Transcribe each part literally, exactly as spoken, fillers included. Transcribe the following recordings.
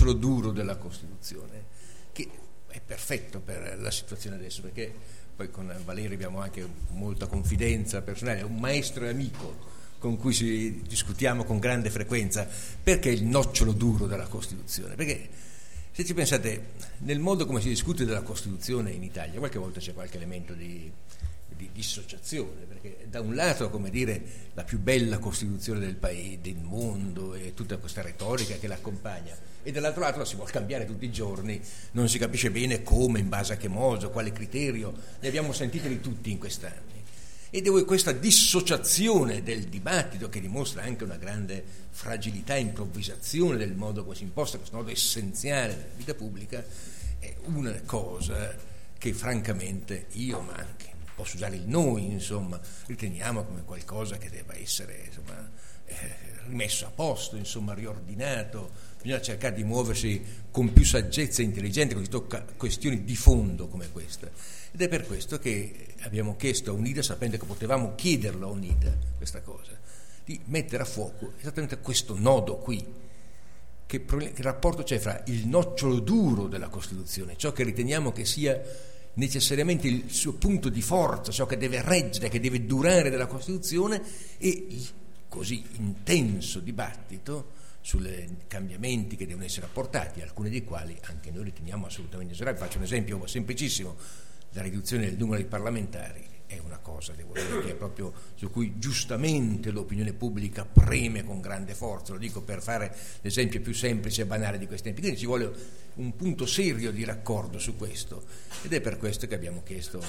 nocciolo duro della Costituzione, che è perfetto per la situazione adesso, perché poi con Valerio abbiamo anche molta confidenza personale, è un maestro e amico con cui ci discutiamo con grande frequenza. Perché il nocciolo duro della Costituzione? Perché se ci pensate, nel modo come si discute della Costituzione in Italia, qualche volta c'è qualche elemento di, di dissociazione, perché da un lato, come dire, la più bella Costituzione del paese, del mondo, e tutta questa retorica che l'accompagna, e dall'altro lato la si vuole cambiare tutti i giorni, non si capisce bene come, in base a che modo, quale criterio, ne abbiamo sentite di tutti in quest'anni. Ed è questa dissociazione del dibattito, che dimostra anche una grande fragilità e improvvisazione del modo come si imposta questo modo essenziale della vita pubblica, è una cosa che francamente io, ma anche posso usare il noi, insomma, riteniamo come qualcosa che debba essere, insomma, eh, rimesso a posto, insomma, riordinato. Bisogna cercare di muoversi con più saggezza e intelligenza quando si tocca questioni di fondo come questa. Ed è per questo che abbiamo chiesto a UNIDA, sapendo che potevamo chiederlo a UNIDA questa cosa, di mettere a fuoco esattamente questo nodo qui. Che, che rapporto c'è fra il nocciolo duro della Costituzione, ciò che riteniamo che sia necessariamente il suo punto di forza, ciò che deve reggere, che deve durare della Costituzione, e il così intenso dibattito sui cambiamenti che devono essere apportati, alcuni dei quali anche noi riteniamo assolutamente necessari. Faccio un esempio semplicissimo: la riduzione del numero dei parlamentari è una cosa, devo dire, che è proprio su cui giustamente l'opinione pubblica preme con grande forza. Lo dico per fare l'esempio più semplice e banale di questi tempi. Quindi ci vuole un punto serio di raccordo su questo, ed è per questo che abbiamo chiesto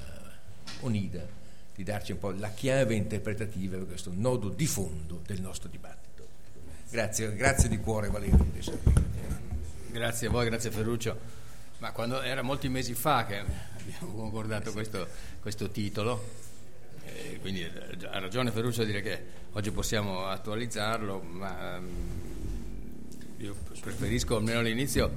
a UNIDA di darci un po' la chiave interpretativa per questo nodo di fondo del nostro dibattito. Grazie, grazie di cuore Valerio. Grazie a voi, grazie Ferruccio. Ma quando era molti mesi fa che abbiamo concordato questo, questo titolo, eh, quindi ha ragione Ferruccio a dire che oggi possiamo attualizzarlo, ma io preferisco almeno all'inizio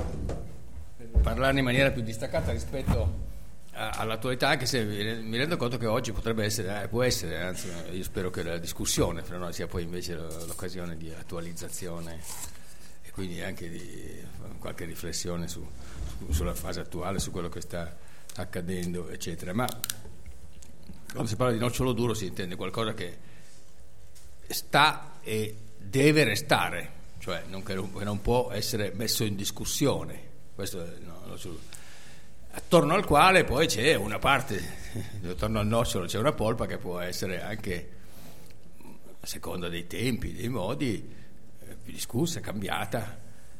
parlarne in maniera più distaccata rispetto a, all'attualità, anche se mi rendo conto che oggi potrebbe essere, eh, può essere, anzi io spero che la discussione fra noi sia poi invece l'occasione di attualizzazione e quindi anche di qualche riflessione su sulla fase attuale, su quello che sta accadendo, eccetera. Ma quando si parla di nocciolo duro si intende qualcosa che sta e deve restare, cioè non, che non può essere messo in discussione. Questo è no, nocciolo. Attorno al quale poi c'è una parte, attorno al nocciolo c'è una polpa che può essere anche, a seconda dei tempi, dei modi, più discussa, cambiata,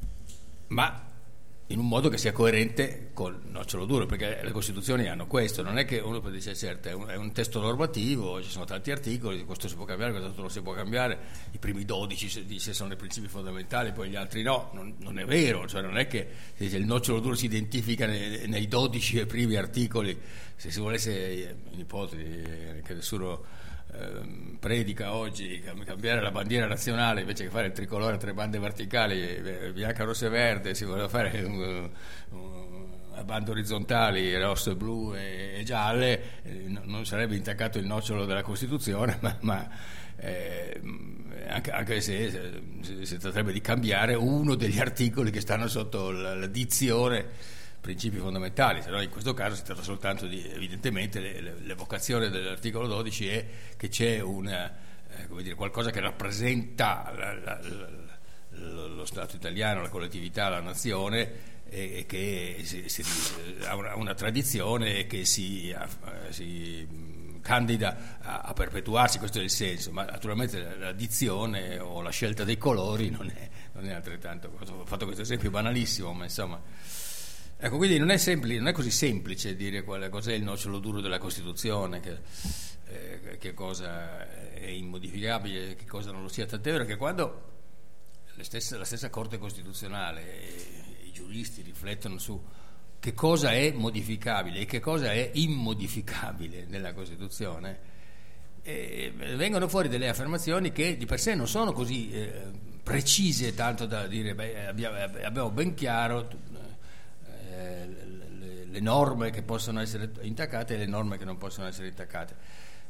ma in un modo che sia coerente col nocciolo duro, perché le Costituzioni hanno questo, non è che uno può dire certo è un, è un testo normativo, ci sono tanti articoli, questo si può cambiare, questo non si può cambiare, i primi dodici dice sono i principi fondamentali, poi gli altri no, non, non è vero, cioè non è che il nocciolo duro si identifica nei, nei dodici primi articoli. Se si volesse, in ipotesi che nessuno eh, predica oggi, cambiare la bandiera nazionale invece che fare il tricolore a tre bande verticali, bianca, rossa e verde, si voleva fare un, un, a bande orizzontali rosse, blu e, e gialle, eh, non sarebbe intaccato il nocciolo della Costituzione, ma, ma eh, anche, anche se si, si tratterebbe di cambiare uno degli articoli che stanno sotto la, la dizione principi fondamentali, se no in questo caso si tratta soltanto di, evidentemente l'evocazione dell'articolo dodici è che c'è una, eh, come dire, qualcosa che rappresenta la, la, la, lo Stato italiano, la collettività, la nazione, e, e che si, si, ha una, una tradizione e che si, si candida a, a perpetuarsi, questo è il senso, ma naturalmente la, la dizione o la scelta dei colori non è, non è altrettanto. Ho fatto questo esempio banalissimo, ma insomma. Ecco, quindi non è, semplice, non è così semplice dire qual è, cos'è il nocciolo duro della Costituzione, che, eh, che cosa è immodificabile, che cosa non lo sia. Tant'è vero che quando le stesse, la stessa Corte Costituzionale e i giuristi riflettono su che cosa è modificabile e che cosa è immodificabile nella Costituzione, eh, vengono fuori delle affermazioni che di per sé non sono così eh, precise, tanto da dire beh, abbiamo, abbiamo ben chiaro le norme che possono essere intaccate e le norme che non possono essere intaccate.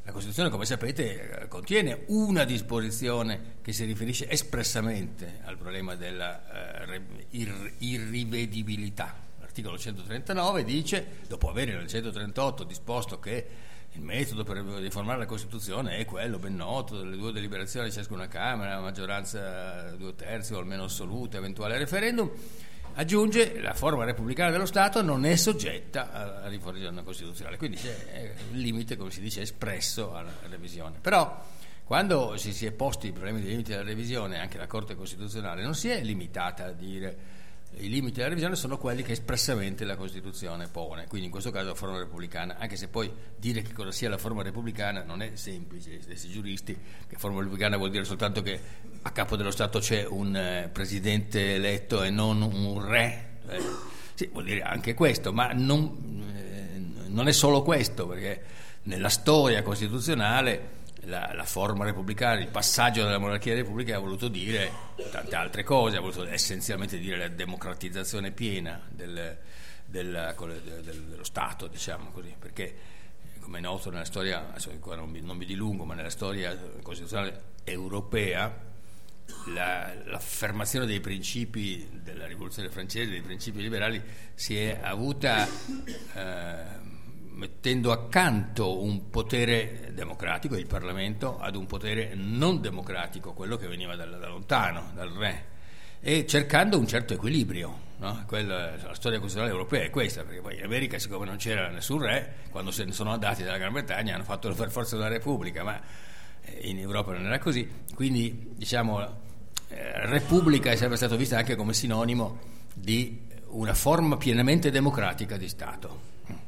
la Costituzione, come sapete, contiene una disposizione che si riferisce espressamente al problema della uh, ir- irrivedibilità. L'articolo centotrentanove dice, dopo aver nel centotrentotto disposto che il metodo per riformare la Costituzione è quello ben noto delle due deliberazioni di ciascuna Camera, maggioranza due terzi o almeno assoluta, eventuale referendum, aggiunge la forma repubblicana dello Stato non è soggetta alla riforma costituzionale, quindi c'è il limite, come si dice, espresso alla revisione. Però quando si, si è posti i problemi dei limiti della revisione, anche la Corte Costituzionale non si è limitata a dire i limiti della revisione sono quelli che espressamente la Costituzione pone, quindi in questo caso la forma repubblicana, anche se poi dire che cosa sia la forma repubblicana non è semplice, stessi giuristi, che forma repubblicana vuol dire soltanto che a capo dello Stato c'è un eh, presidente eletto e non un re, eh, sì, vuol dire anche questo, ma non, eh, non è solo questo, perché nella storia costituzionale La, la forma repubblicana, il passaggio dalla monarchia alla repubblica ha voluto dire tante altre cose, ha voluto essenzialmente dire la democratizzazione piena del, del, del, dello Stato, diciamo così, perché come è noto nella storia, non mi, non mi dilungo, ma nella storia costituzionale europea la, l'affermazione dei principi della rivoluzione francese, dei principi liberali, si è avuta eh, mettendo accanto un potere democratico, il Parlamento, ad un potere non democratico, quello che veniva da, da lontano, dal re, e cercando un certo equilibrio, no? Quella, la storia costituzionale europea è questa, perché poi in America, siccome non c'era nessun re, quando se ne sono andati dalla Gran Bretagna hanno fatto per forza della Repubblica, ma in Europa non era così, quindi diciamo eh, Repubblica è sempre stato vista anche come sinonimo di una forma pienamente democratica di Stato.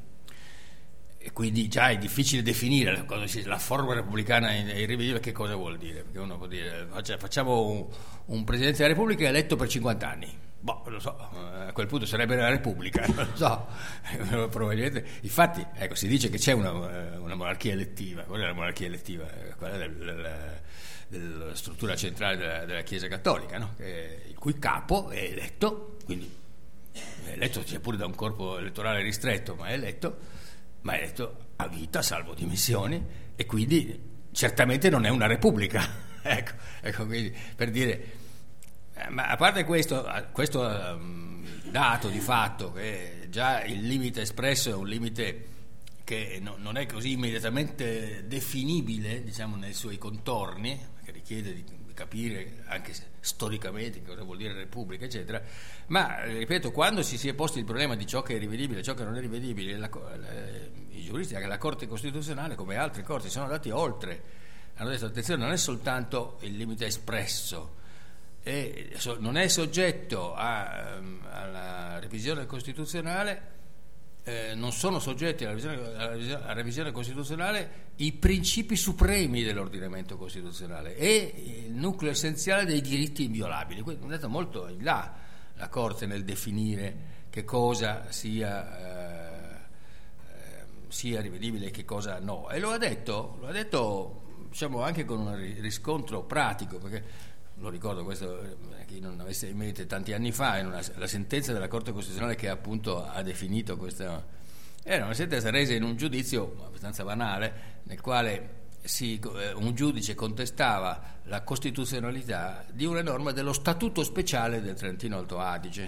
E quindi già è difficile definire quando si, la forma repubblicana è irrivedibile, che cosa vuol dire, perché uno può dire facciamo un, un Presidente della Repubblica eletto per cinquanta anni, boh, lo so, a quel punto sarebbe la Repubblica, non lo so, probabilmente. Infatti, ecco, si dice che c'è una, una monarchia elettiva. Qual è la monarchia elettiva? Quella del, del, della struttura centrale della, della Chiesa Cattolica, no? Che, il cui capo è eletto, quindi è eletto sia pure da un corpo elettorale ristretto, ma è eletto ma è eletto a vita, salvo dimissioni, e quindi certamente non è una repubblica. ecco, ecco, quindi per dire, eh, ma a parte questo, questo um, dato di fatto che già il limite espresso è un limite che no, non è così immediatamente definibile, diciamo, nei suoi contorni, che richiede di capire anche storicamente cosa vuol dire repubblica, eccetera, ma ripeto, quando si, si è posto il problema di ciò che è rivedibile e ciò che non è rivedibile, la, la, i giuristi, anche la Corte Costituzionale come altre corti, sono andati oltre, hanno detto attenzione, non è soltanto il limite espresso, è, non è soggetto a, alla revisione costituzionale, Eh, non sono soggetti alla revisione, alla, revisione, alla revisione costituzionale i principi supremi dell'ordinamento costituzionale e il nucleo essenziale dei diritti inviolabili. Quindi è andata molto in là la Corte nel definire che cosa sia, eh, eh, sia rivedibile e che cosa no, e lo ha detto, lo ha detto diciamo anche con un riscontro pratico, perché lo ricordo questo, chi non avesse in mente, tanti anni fa, in una, la sentenza della Corte Costituzionale che appunto ha definito questa, era una sentenza resa in un giudizio abbastanza banale, nel quale si, un giudice contestava la costituzionalità di una norma dello Statuto speciale del Trentino Alto Adige,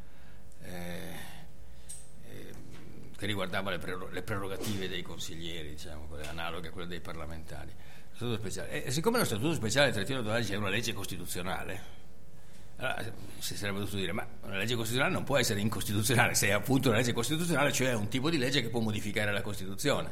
eh, eh, che riguardava le, prerog- le prerogative dei consiglieri, diciamo, quelle analoghe a quelle dei parlamentari. Statuto speciale. E siccome lo Statuto speciale del Trentino Alto Adige è una legge costituzionale, allora si sarebbe dovuto dire ma una legge costituzionale non può essere incostituzionale se è appunto una legge costituzionale, cioè un tipo di legge che può modificare la Costituzione.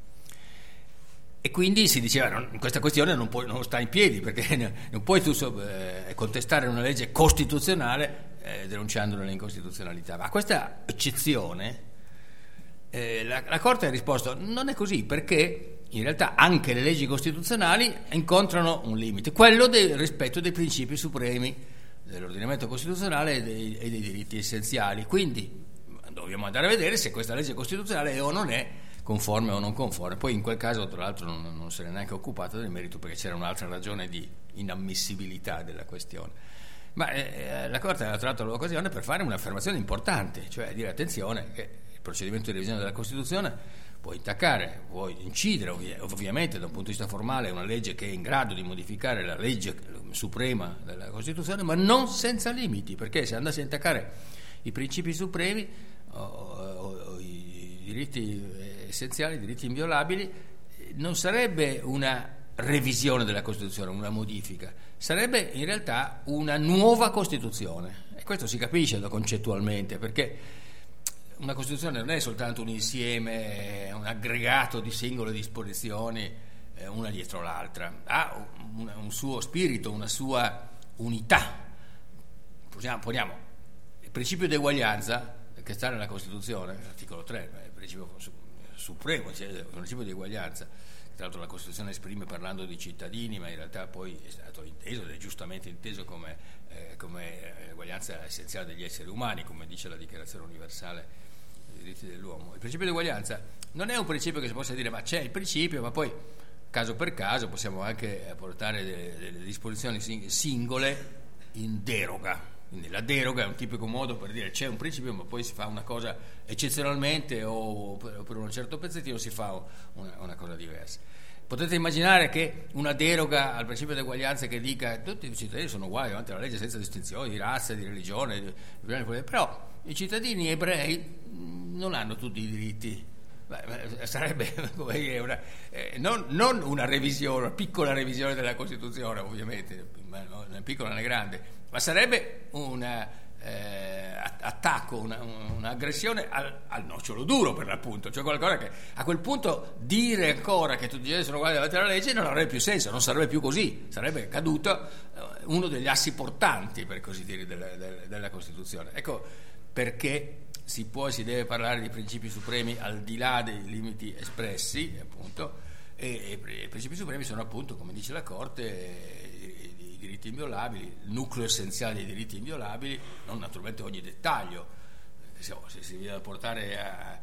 E quindi si diceva non, questa questione non, può, non sta in piedi, perché non puoi tu eh, contestare una legge costituzionale eh, denunciandone l'incostituzionalità. Ma a questa eccezione eh, la, la Corte ha risposto non è così, perché in realtà anche le leggi costituzionali incontrano un limite, quello del rispetto dei principi supremi dell'ordinamento costituzionale e dei, e dei diritti essenziali. Quindi dobbiamo andare a vedere se questa legge costituzionale è o non è conforme o non conforme. Poi in quel caso, tra l'altro, non, non se ne è neanche occupato del merito, perché c'era un'altra ragione di inammissibilità della questione. Ma eh, la Corte ha tratto l'occasione per fare un'affermazione importante, cioè dire attenzione che il procedimento di revisione della Costituzione può intaccare, può incidere ovvi- ovviamente da un punto di vista formale, è una legge che è in grado di modificare la legge suprema della Costituzione, ma non senza limiti, perché se andasse a intaccare i principi supremi o, o, o i diritti essenziali, i diritti inviolabili, non sarebbe una revisione della Costituzione, una modifica, sarebbe in realtà una nuova Costituzione, e questo si capisce concettualmente, perché una Costituzione non è soltanto un insieme, un aggregato di singole disposizioni, eh, una dietro l'altra, ha un, un suo spirito, una sua unità. Poniamo, poniamo il principio di uguaglianza che sta nella Costituzione, l'articolo tre, il principio su, supremo, cioè il principio di uguaglianza, che tra l'altro la Costituzione esprime parlando di cittadini, ma in realtà poi è stato inteso ed è giustamente inteso come, eh, come uguaglianza essenziale degli esseri umani, come dice la Dichiarazione Universale dei diritti dell'uomo. Il principio di uguaglianza non è un principio che si possa dire ma c'è il principio, ma poi caso per caso possiamo anche portare delle, delle disposizioni singole in deroga. Quindi la deroga è un tipico modo per dire c'è un principio ma poi si fa una cosa eccezionalmente o per, per un certo pezzettino si fa una, una cosa diversa. Potete immaginare che una deroga al principio di uguaglianza che dica tutti i cittadini sono uguali davanti alla legge senza distinzioni di razza, di religione, di, di, però i cittadini ebrei non hanno tutti i diritti. Beh, sarebbe come dire, una, eh, non, non una revisione, una piccola revisione della Costituzione, ovviamente, ma non né piccola né grande, ma sarebbe un eh, attacco, una, un'aggressione al, al nocciolo duro, per l'appunto, cioè qualcosa che a quel punto dire ancora che tutti gli sono uguali davanti alla legge non avrebbe più senso, non sarebbe più così, sarebbe caduto eh, uno degli assi portanti, per così dire, della, della, della Costituzione. Ecco perché si può e si deve parlare di principi supremi al di là dei limiti espressi, appunto, e, e i principi supremi sono appunto, come dice la Corte, i, i diritti inviolabili, il nucleo essenziale dei diritti inviolabili, non naturalmente ogni dettaglio. Se, se si viene a portare a,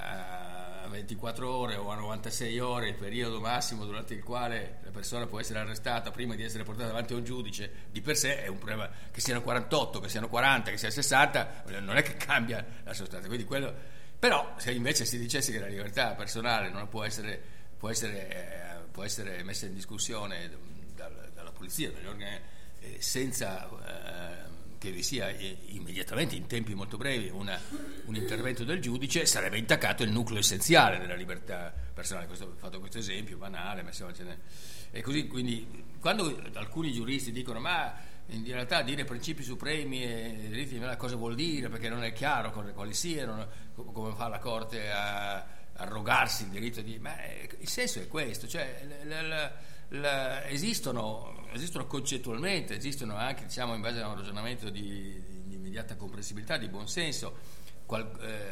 a ventiquattro ore o a novantasei ore il periodo massimo durante il quale la persona può essere arrestata prima di essere portata davanti a un giudice, di per sé è un problema. Che siano quarantotto, che siano quaranta, che siano sessanta, non è che cambia la sostanza. Quindi quello, però se invece si dicesse che la libertà personale non può essere, può essere, eh, può essere messa in discussione dal, dalla polizia, dagli organi, eh, senza eh, che vi sia immediatamente, in tempi molto brevi, una, un intervento del giudice, sarebbe intaccato il nucleo essenziale della libertà personale. Questo, ho fatto questo esempio banale, ma insomma ce n'è. E così, quindi, quando alcuni giuristi dicono ma in realtà dire principi supremi e diritti, cosa vuol dire, perché non è chiaro quali siano, come fa la Corte a arrogarsi il diritto di... ma il senso è questo, cioè la, la, la, esistono esistono concettualmente, esistono anche, diciamo, in base a un ragionamento di, di immediata comprensibilità, di buonsenso, qual,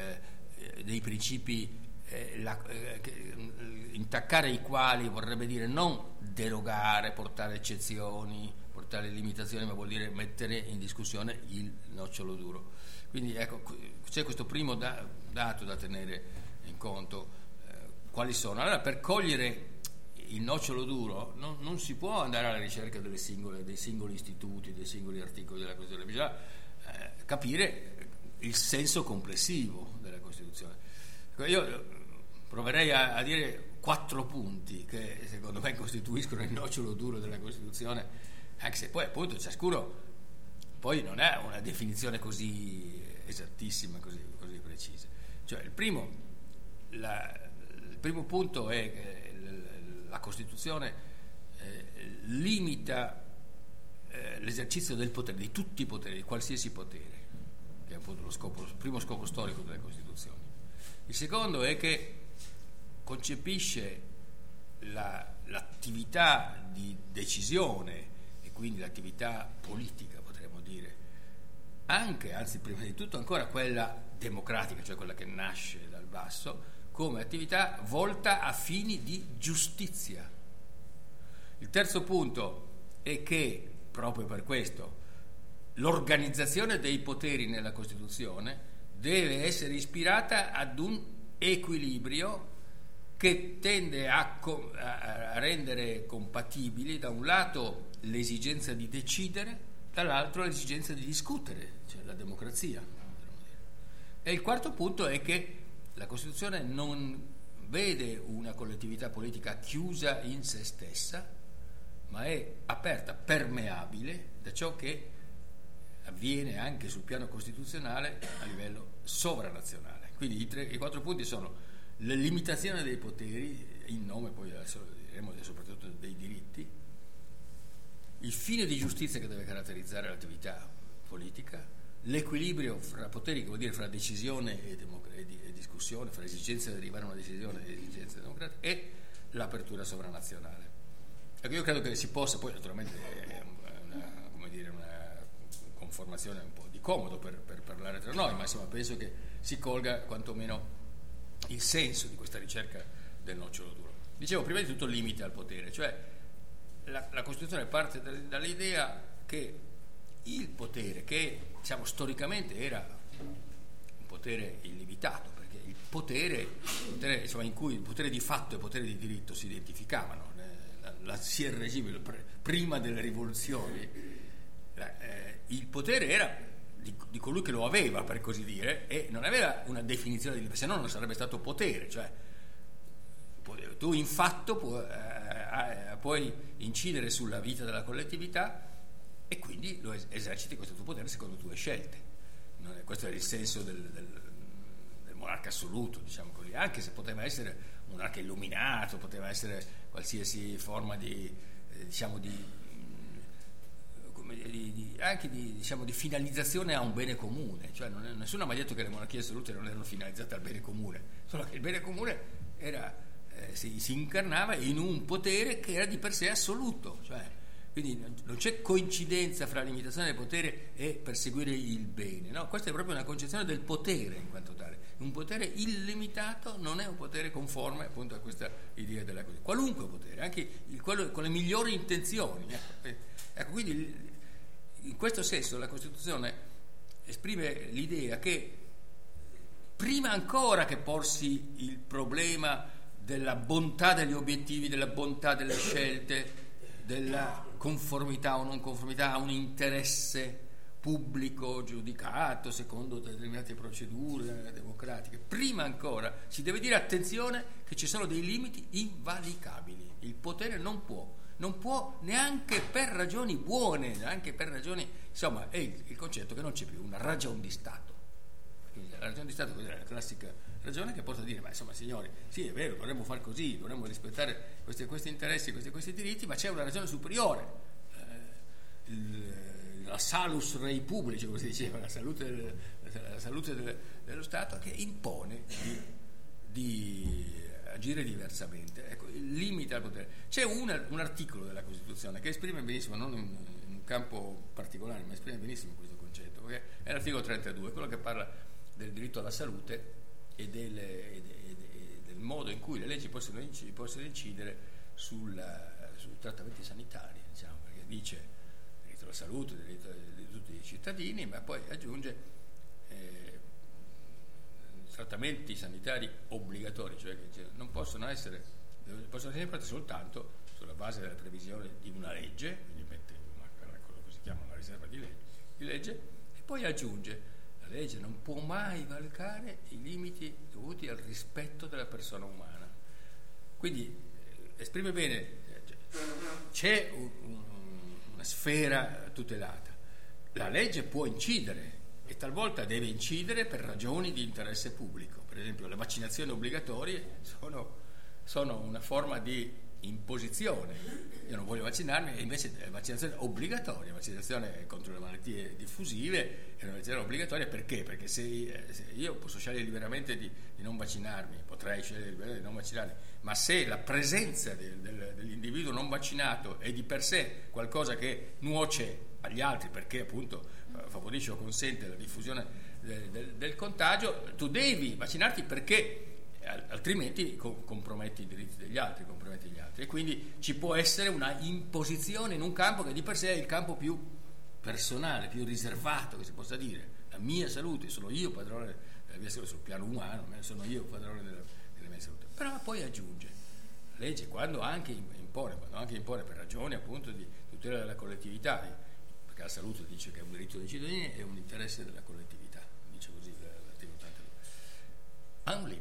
eh, dei principi eh, la, eh, che, intaccare i quali vorrebbe dire non derogare, portare eccezioni, portare limitazioni, ma vuol dire mettere in discussione il nocciolo duro. Quindi ecco, c'è questo primo da, dato da tenere in conto. Eh, quali sono? Allora, per cogliere il nocciolo duro non, non si può andare alla ricerca delle singole, dei singoli istituti, dei singoli articoli della Costituzione, bisogna eh, capire il senso complessivo della Costituzione. Io proverei a, a dire quattro punti che secondo me costituiscono il nocciolo duro della Costituzione, anche se poi appunto ciascuno poi non ha una definizione così esattissima, così, così precisa. Cioè il primo, la, il primo punto è che la Costituzione eh, limita eh, l'esercizio del potere, di tutti i poteri, di qualsiasi potere, che è appunto lo scopo, il primo scopo storico delle Costituzioni. Il secondo è che concepisce la, l'attività di decisione e quindi l'attività politica, potremmo dire, anche, anzi prima di tutto ancora quella democratica, cioè quella che nasce dal basso, come attività volta a fini di giustizia. Il terzo punto è che, proprio per questo, l'organizzazione dei poteri nella Costituzione deve essere ispirata ad un equilibrio che tende a, a rendere compatibili da un lato l'esigenza di decidere, dall'altro l'esigenza di discutere, cioè la democrazia. E il quarto punto è che la Costituzione non vede una collettività politica chiusa in se stessa, ma è aperta, permeabile da ciò che avviene anche sul piano costituzionale a livello sovranazionale. Quindi i, tre, i quattro punti sono la limitazione dei poteri, in nome poi adesso diremo soprattutto dei diritti, il fine di giustizia che deve caratterizzare l'attività politica, l'equilibrio fra poteri, che vuol dire fra decisione e, democ- e, di- e discussione, fra esigenza di arrivare a una decisione e esigenze democratiche, e l'apertura sovranazionale. Ecco, io credo che si possa, poi naturalmente è una, come dire, una conformazione un po' di comodo per, per parlare tra noi, ma insomma penso che si colga quantomeno il senso di questa ricerca del nocciolo duro. Dicevo, prima di tutto limite al potere, cioè la, la Costituzione parte dall'idea che il potere, che diciamo storicamente era un potere illimitato, perché il potere, il potere insomma, in cui il potere di fatto e il potere di diritto si identificavano, la, la Ancien Régime, prima delle rivoluzioni, la, eh, il potere era di, di colui che lo aveva, per così dire, e non aveva una definizione di, se no non sarebbe stato potere, cioè tu in fatto pu, eh, puoi incidere sulla vita della collettività e quindi lo eserciti questo tuo potere secondo tue scelte. Non è, questo è il senso del, del, del monarca assoluto, diciamo così, anche se poteva essere un monarca illuminato, poteva essere qualsiasi forma di eh, diciamo di, come di, di anche di, diciamo, di finalizzazione a un bene comune, cioè non è, nessuno ha mai detto che le monarchie assolute non erano finalizzate al bene comune, solo che il bene comune era eh, si, si incarnava in un potere che era di per sé assoluto, cioè quindi non c'è coincidenza fra limitazione del potere e perseguire il bene, no? Questa è proprio una concezione del potere in quanto tale. Un potere illimitato non è un potere conforme appunto a questa idea della cosa. Qualunque potere, anche il, quello con le migliori intenzioni. Ecco, ecco, quindi in questo senso la Costituzione esprime l'idea che prima ancora che porsi il problema della bontà degli obiettivi, della bontà delle scelte, della conformità o non conformità a un interesse pubblico giudicato secondo determinate procedure democratiche, prima ancora si deve dire attenzione che ci sono dei limiti invalicabili. Il potere non può, non può neanche per ragioni buone, neanche per ragioni, insomma è il, il concetto che non c'è più una ragion di Stato. Quindi la ragione di Stato è la classica ragione che porta a dire, ma insomma signori, sì è vero, dovremmo far così, dovremmo rispettare questi, questi interessi, questi, questi diritti, ma c'è una ragione superiore, eh, il, la salus rei publici, come si diceva, la salute, del, la salute del, dello Stato, che impone di, di agire diversamente. Ecco, il limite al potere. C'è un, un articolo della Costituzione che esprime benissimo, non in, in un campo particolare, ma esprime benissimo questo concetto, che è l'articolo trentadue, quello che parla del diritto alla salute e del, e de, e de, del modo in cui le leggi possono incidere, possono incidere sulla, sui trattamenti sanitari, diciamo, perché dice il diritto alla salute, il diritto di tutti i cittadini, ma poi aggiunge eh, trattamenti sanitari obbligatori, cioè che non possono essere, possono essere impartiti soltanto sulla base della previsione di una legge, quindi mette una, quello che si chiama una riserva di legge, di legge e poi aggiunge: la legge non può mai valicare i limiti dovuti al rispetto della persona umana. Quindi eh, esprime bene, eh, c'è un, un, una sfera tutelata. La legge può incidere e talvolta deve incidere per ragioni di interesse pubblico. Per esempio le vaccinazioni obbligatorie sono, sono una forma di imposizione. Io non voglio vaccinarmi e invece è vaccinazione obbligatoria, vaccinazione contro le malattie diffusive è una vaccinazione obbligatoria. Perché? Perché se, se io posso scegliere liberamente di, di non vaccinarmi, potrei scegliere liberamente di non vaccinarmi, ma se la presenza del, del, dell'individuo non vaccinato è di per sé qualcosa che nuoce agli altri, perché appunto favorisce o consente la diffusione del, del, del contagio, tu devi vaccinarti perché altrimenti comprometti i diritti degli altri, comprometti gli altri, e quindi ci può essere una imposizione in un campo che di per sé è il campo più personale, più riservato che si possa dire. La mia salute, sono io padrone della mia salute sul piano umano, sono io padrone della, della mia salute. Però poi aggiunge la legge quando anche impone, quando anche impone per ragioni appunto di tutela della collettività, perché la salute dice che è un diritto dei cittadini e un interesse della collettività, dice così l'articolo ottantadue. Ha un limite,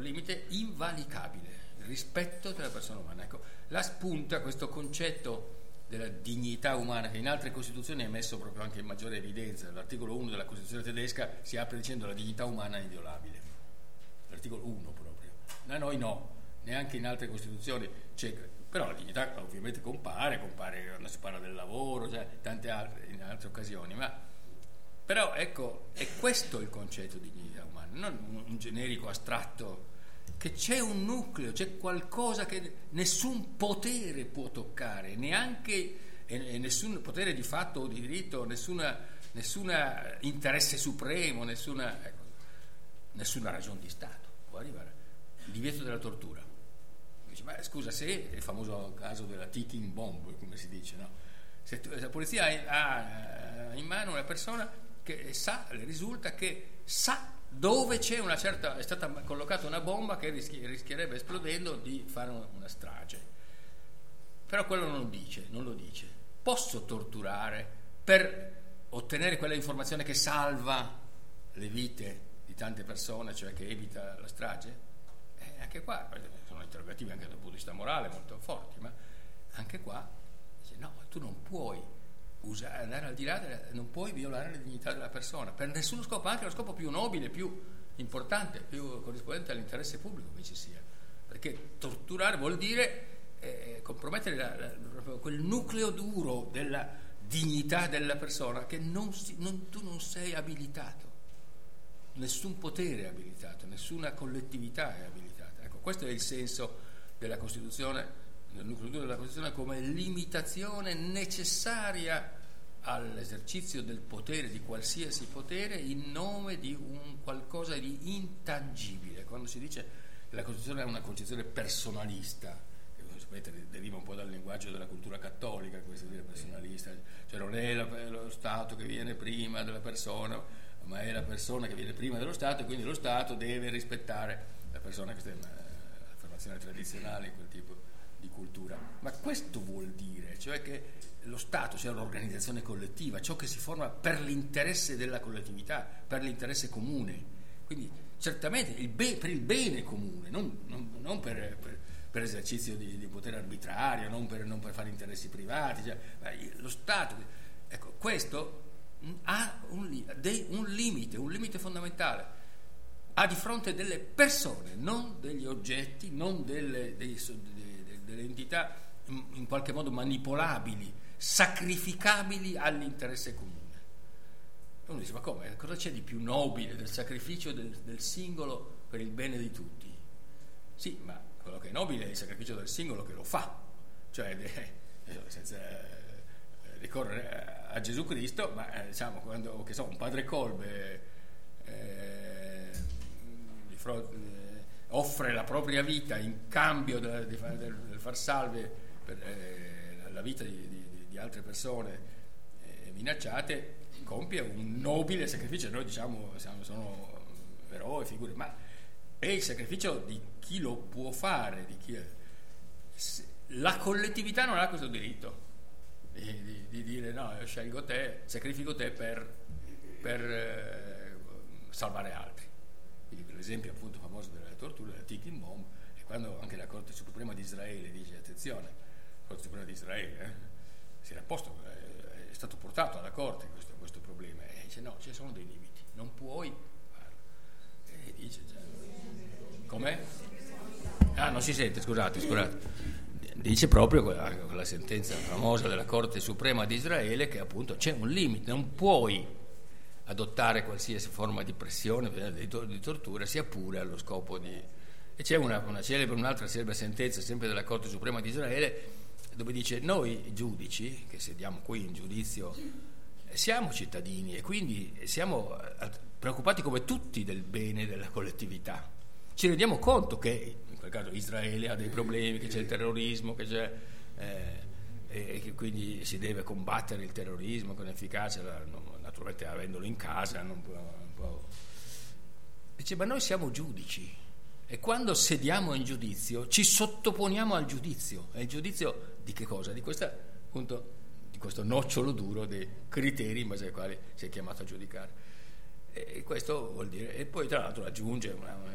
un limite invalicabile, il rispetto della persona umana. Ecco, la spunta questo concetto della dignità umana, che in altre Costituzioni è messo proprio anche in maggiore evidenza. L'articolo uno della Costituzione tedesca si apre dicendo la dignità umana è inviolabile, l'articolo uno proprio. Da noi no, neanche in altre Costituzioni c'è, però la dignità ovviamente compare, compare quando si parla del lavoro, cioè tante altre, in altre occasioni, ma però ecco, è questo il concetto di dignità umana, non un, un generico astratto, che c'è un nucleo, c'è qualcosa che nessun potere può toccare, neanche e, e nessun potere di fatto o di diritto, nessuna, nessuna interesse supremo, nessuna, ecco, nessuna ragione di Stato può arrivare. Il divieto della tortura. Dice, ma scusa, se il famoso caso della ticking bomb, come si dice, no? Se, tu, se la polizia ha in mano una persona che sa, le risulta che sa dove c'è una certa, è stata collocata una bomba che rischi, rischierebbe esplodendo di fare una, una strage, però quello non lo dice, non lo dice. Posso torturare per ottenere quella informazione che salva le vite di tante persone, cioè che evita la strage? Eh, anche qua sono interrogativi anche dal punto di vista morale molto forti, ma anche qua dice no, tu non puoi usare, andare al di là della, non puoi violare la dignità della persona per nessuno scopo, anche lo scopo più nobile, più importante, più corrispondente all'interesse pubblico che ci sia, perché torturare vuol dire eh, compromettere la, la, proprio quel nucleo duro della dignità della persona che non si, non, tu non sei abilitato, nessun potere è abilitato, nessuna collettività è abilitata. Ecco, questo è il senso della Costituzione, del nucleo duro della Costituzione, come limitazione necessaria all'esercizio del potere, di qualsiasi potere, in nome di un qualcosa di intangibile. Quando si dice che la Costituzione è una concezione personalista, che sapete deriva un po' dal linguaggio della cultura cattolica, questo dire personalista, cioè non è la, lo Stato che viene prima della persona, ma è la persona che viene prima dello Stato, e quindi lo Stato deve rispettare la persona. Questa è un'affermazione tradizionale in quel tipo di cultura. Ma questo vuol dire, cioè che lo Stato sia un'organizzazione collettiva, ciò che si forma per l'interesse della collettività, per l'interesse comune, quindi certamente il be- per il bene comune, non, non, non per, per, per esercizio di, di potere arbitrario, non per, non per fare interessi privati, cioè, lo Stato, ecco, questo ha un, dei, un limite, un limite fondamentale, ha di fronte delle persone, non degli oggetti, non delle, dei, dei, delle entità in, in qualche modo manipolabili, sacrificabili all'interesse comune. Uno dice, ma come? Cosa c'è di più nobile del sacrificio del, del singolo per il bene di tutti? Sì, ma quello che è nobile è il sacrificio del singolo che lo fa, cioè eh, senza eh, ricorrere a Gesù Cristo, ma eh, diciamo, quando che so, un padre Kolbe eh, di fronte, eh, offre la propria vita in cambio del, del, del far salve per eh, la vita di, di di altre persone eh, minacciate, compie un nobile sacrificio. Noi diciamo siamo, sono eroi, figure, ma è il sacrificio di chi lo può fare, di chi è. La collettività non ha questo diritto di, di, di dire no, io scelgo te, sacrifico te per, per eh, salvare altri. Quindi l'esempio appunto famoso della tortura, della ticking bomb, è quando anche la Corte Suprema di Israele dice attenzione, la Corte Suprema di Israele eh, si era posto, è stato portato alla Corte questo, questo problema, e dice no, ci sono dei limiti, non puoi farlo. E dice già, com'è? Ah, non si sente, scusate, scusate. Dice proprio quella, quella sentenza famosa della Corte Suprema di Israele che appunto c'è un limite, non puoi adottare qualsiasi forma di pressione, di, di tortura, sia pure allo scopo di... E c'è una, una celebre, un'altra celebre sentenza sempre della Corte Suprema di Israele, dove dice noi giudici che sediamo qui in giudizio siamo cittadini e quindi siamo preoccupati come tutti del bene della collettività, ci rendiamo conto che in quel caso Israele ha dei problemi, che c'è il terrorismo, che c'è eh, e che quindi si deve combattere il terrorismo con efficacia, naturalmente avendolo in casa non può, non può. Dice ma noi siamo giudici e quando sediamo in giudizio ci sottoponiamo al giudizio. E il giudizio di che cosa? Di questa, appunto, di questo nocciolo duro dei criteri in base ai quali si è chiamato a giudicare. E questo vuol dire, e poi tra l'altro aggiunge una, una,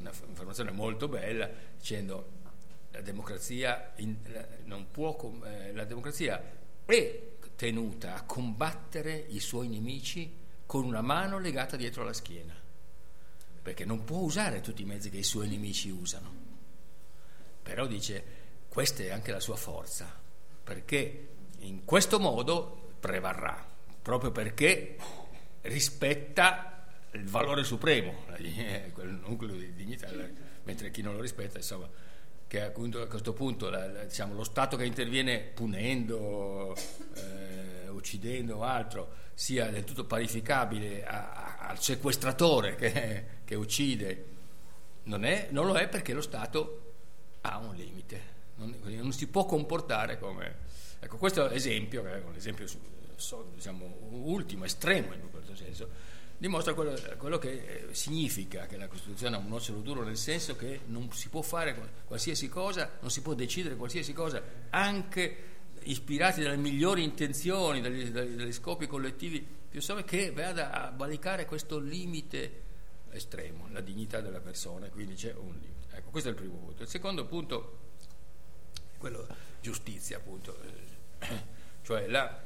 un'affermazione molto bella, dicendo la democrazia in, la, non può eh, la democrazia è tenuta a combattere i suoi nemici con una mano legata dietro la schiena, perché non può usare tutti i mezzi che i suoi nemici usano. Però dice, questa è anche la sua forza, perché in questo modo prevarrà, proprio perché rispetta il valore supremo, quel nucleo di dignità, mentre chi non lo rispetta, insomma, che appunto a questo punto la, la, diciamo, lo Stato che interviene punendo, eh, uccidendo o altro, sia del tutto parificabile a, a, al sequestratore che, che uccide, non, è, non lo è, perché lo Stato ha un limite, non, non si può comportare come... Ecco, questo esempio, che è un esempio diciamo, ultimo, estremo in questo senso, dimostra quello, quello che significa che la Costituzione ha un nocciolo duro, nel senso che non si può fare qualsiasi cosa, non si può decidere qualsiasi cosa, anche ispirati dalle migliori intenzioni, dagli, dagli, dagli scopi collettivi più sommi, che vada a valicare questo limite estremo, la dignità della persona, quindi c'è un limite. Ecco, questo è il primo punto. Il secondo punto, quello giustizia, appunto, cioè la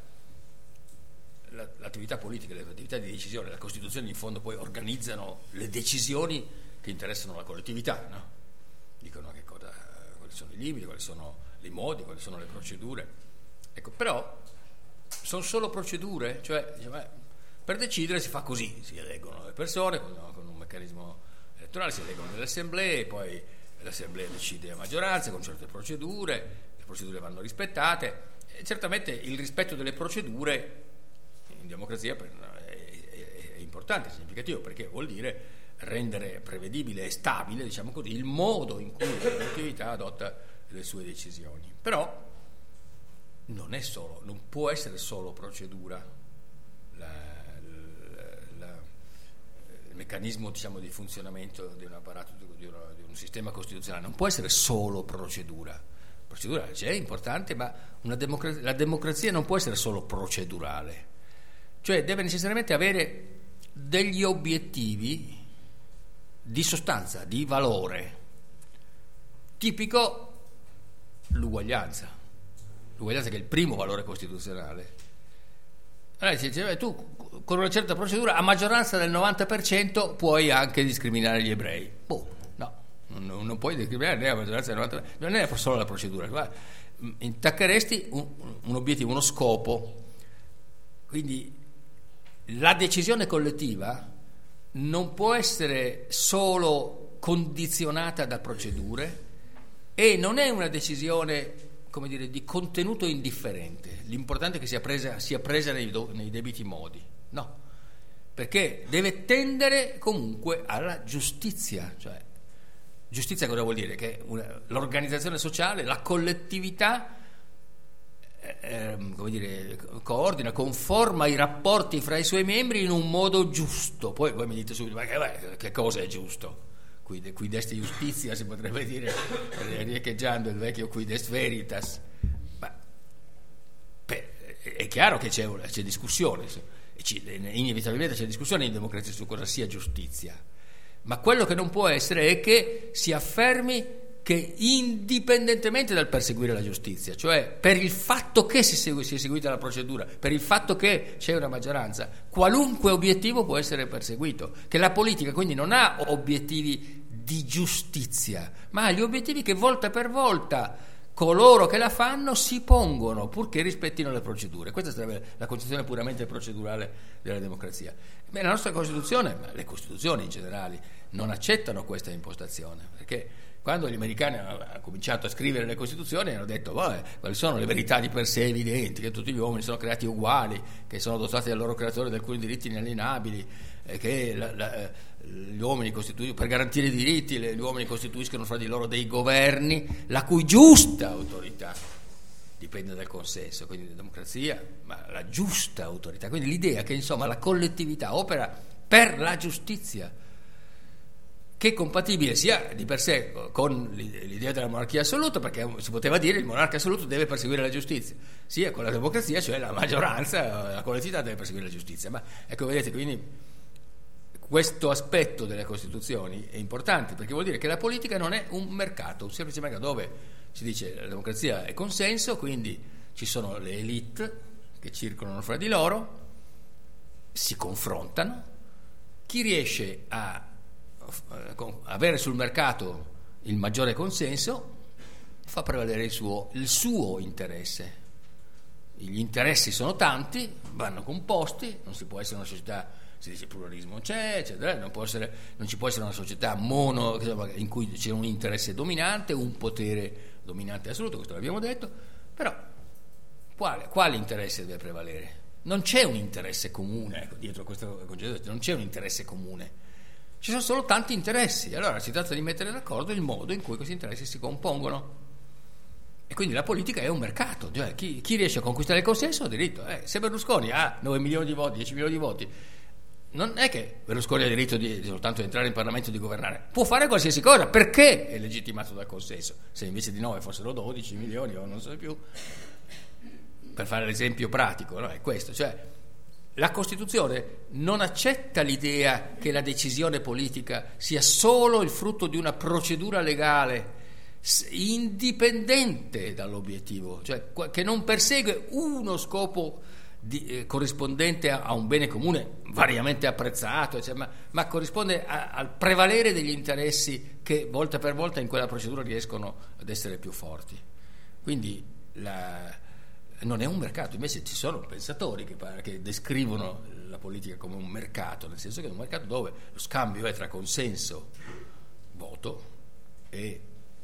l'attività politica, le attività di decisione, la Costituzione in fondo poi organizzano le decisioni che interessano la collettività, no? Dicono che cosa, quali sono i limiti, quali sono i modi, quali sono le procedure. Ecco, però sono solo procedure, cioè beh, per decidere si fa così, si eleggono le persone con, con un meccanismo elettorale, si eleggono delle assemblee, poi l'assemblea decide a maggioranza con certe procedure, le procedure vanno rispettate, e certamente il rispetto delle procedure in democrazia è, è, è importante, è significativo, perché vuol dire rendere prevedibile e stabile, diciamo così, il modo in cui la collettività adotta le sue decisioni. Però non è solo, non può essere solo procedura la, la, la, il meccanismo, diciamo, di funzionamento di un apparato, di, una, di un sistema costituzionale, non può essere solo procedura. Procedura c'è, è importante, ma una democrazia, la democrazia non può essere solo procedurale. Cioè deve necessariamente avere degli obiettivi di sostanza, di valore. Tipico l'uguaglianza. L'uguaglianza che è il primo valore costituzionale. Allora si dice, tu con una certa procedura a maggioranza del novanta per cento puoi anche discriminare gli ebrei. Boh, no, non, non puoi discriminare né a maggioranza del novanta per cento. Non è solo la procedura, ma intaccheresti un, un obiettivo, uno scopo. Quindi la decisione collettiva non può essere solo condizionata da procedure e non è una decisione, come dire, di contenuto indifferente. L'importante è che sia presa, sia presa nei, do, nei debiti modi. No, perché deve tendere comunque alla giustizia. Cioè, giustizia cosa vuol dire? Che una, l'organizzazione sociale, la collettività, Eh, come dire, coordina, conforma i rapporti fra i suoi membri in un modo giusto. Poi voi mi dite subito, ma che, beh, che cosa è giusto? Quid, quid est justitia, si potrebbe dire, riecheggiando il vecchio quid est veritas. Ma beh, è chiaro che c'è, c'è discussione, inevitabilmente c'è discussione in democrazia su cosa sia giustizia, ma quello che non può essere è che si affermi che indipendentemente dal perseguire la giustizia, cioè per il fatto che si, segui, si è seguita la procedura, per il fatto che c'è una maggioranza, qualunque obiettivo può essere perseguito, che la politica quindi non ha obiettivi di giustizia, ma ha gli obiettivi che volta per volta coloro che la fanno si pongono, purché rispettino le procedure. Questa sarebbe la concezione puramente procedurale della democrazia. Beh, la nostra Costituzione, ma le Costituzioni in generale, non accettano questa impostazione, perché quando gli americani hanno cominciato a scrivere le Costituzioni hanno detto, vabbè, quali sono le verità di per sé evidenti, che tutti gli uomini sono creati uguali, che sono dotati dal loro creatore di alcuni diritti inalienabili, eh, che la, la, gli uomini costituiscono, per garantire i diritti, gli uomini costituiscono fra di loro dei governi, la cui giusta autorità dipende dal consenso, quindi la democrazia, ma la giusta autorità, quindi l'idea che insomma la collettività opera per la giustizia, che è compatibile sia di per sé con l'idea della monarchia assoluta, perché si poteva dire il monarca assoluto deve perseguire la giustizia, sia con la democrazia, cioè la maggioranza, la collettività deve perseguire la giustizia. Ma ecco, vedete, quindi questo aspetto delle Costituzioni è importante, perché vuol dire che la politica non è un mercato, un semplice mercato dove si dice la democrazia è consenso, quindi ci sono le elite che circolano fra di loro, si confrontano, chi riesce a avere sul mercato il maggiore consenso fa prevalere il suo, il suo interesse. Gli interessi sono tanti, vanno composti, non si può essere una società, si dice pluralismo c'è, eccetera, non può essere, non ci può essere una società mono in cui c'è un interesse dominante, un potere dominante assoluto, questo l'abbiamo detto, però quale, quale interesse deve prevalere? Non c'è un interesse comune, ecco, dietro questo concetto non c'è un interesse comune, ci sono solo tanti interessi, allora si tratta di mettere d'accordo il modo in cui questi interessi si compongono. E quindi la politica è un mercato, cioè chi, chi riesce a conquistare il consenso ha diritto. Eh, se Berlusconi ha nove milioni di voti, dieci milioni di voti, non è che Berlusconi ha diritto di, di soltanto di entrare in Parlamento e di governare, può fare qualsiasi cosa perché è legittimato dal consenso. Se invece di nove fossero dodici milioni o non so di più, per fare l'esempio pratico, no? È questo, cioè la Costituzione non accetta l'idea che la decisione politica sia solo il frutto di una procedura legale indipendente dall'obiettivo, cioè che non persegue uno scopo di, eh, corrispondente a, a un bene comune variamente apprezzato, cioè, ma, ma corrisponde a, al prevalere degli interessi che volta per volta in quella procedura riescono ad essere più forti. Quindi la, non è un mercato, invece ci sono pensatori che, che descrivono la politica come un mercato, nel senso che è un mercato dove lo scambio è tra consenso, voto e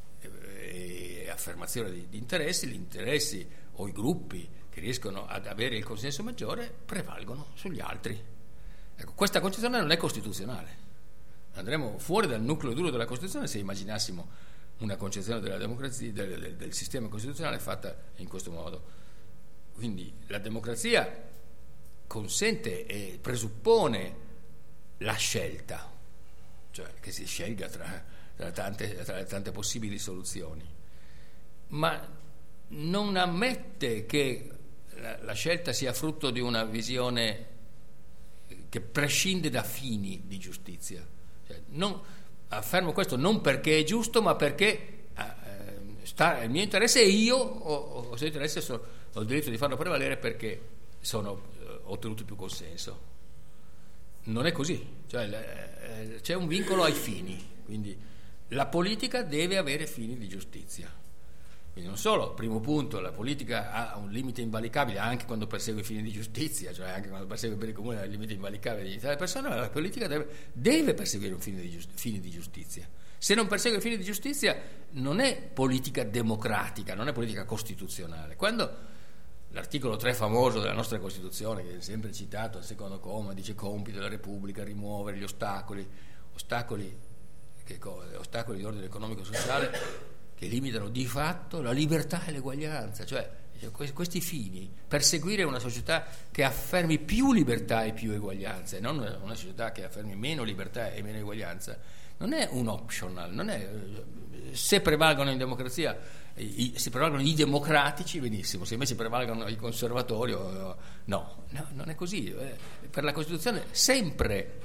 e affermazione di, di interessi, gli interessi o i gruppi che riescono ad avere il consenso maggiore prevalgono sugli altri. Ecco, questa concezione non è costituzionale. Andremo fuori dal nucleo duro della Costituzione se immaginassimo una concezione della democrazia, del, del, del sistema costituzionale fatta in questo modo. Quindi la democrazia consente e presuppone la scelta, cioè che si scelga tra Tra tante, tra le tante possibili soluzioni, ma non ammette che la, la scelta sia frutto di una visione che prescinde da fini di giustizia. Cioè, non, affermo questo non perché è giusto, ma perché eh, sta il mio interesse e io ho, ho, ho, interesse, so, ho il diritto di farlo prevalere perché sono eh, ottenuto più consenso. Non è così, cioè, eh, c'è un vincolo ai fini, quindi la politica deve avere fini di giustizia. Quindi non solo, primo punto, la politica ha un limite invalicabile anche quando persegue fini di giustizia, cioè anche quando persegue per il comune ha il limite invalicabile di dignità delle persone, la politica deve, deve perseguire un fine di, giust- fini di giustizia. Se non persegue fini di giustizia non è politica democratica, non è politica costituzionale. Quando l'articolo tre famoso della nostra Costituzione, che è sempre citato al secondo comma, dice compito della Repubblica rimuovere gli ostacoli, ostacoli che ostacoli di ordine economico e sociale che limitano di fatto la libertà e l'eguaglianza, cioè questi fini, perseguire una società che affermi più libertà e più eguaglianza e non una società che affermi meno libertà e meno eguaglianza, non è un optional, non è, se prevalgono in democrazia i, se prevalgono i democratici benissimo, se invece prevalgono i conservatori no, no, non è così. Per la Costituzione sempre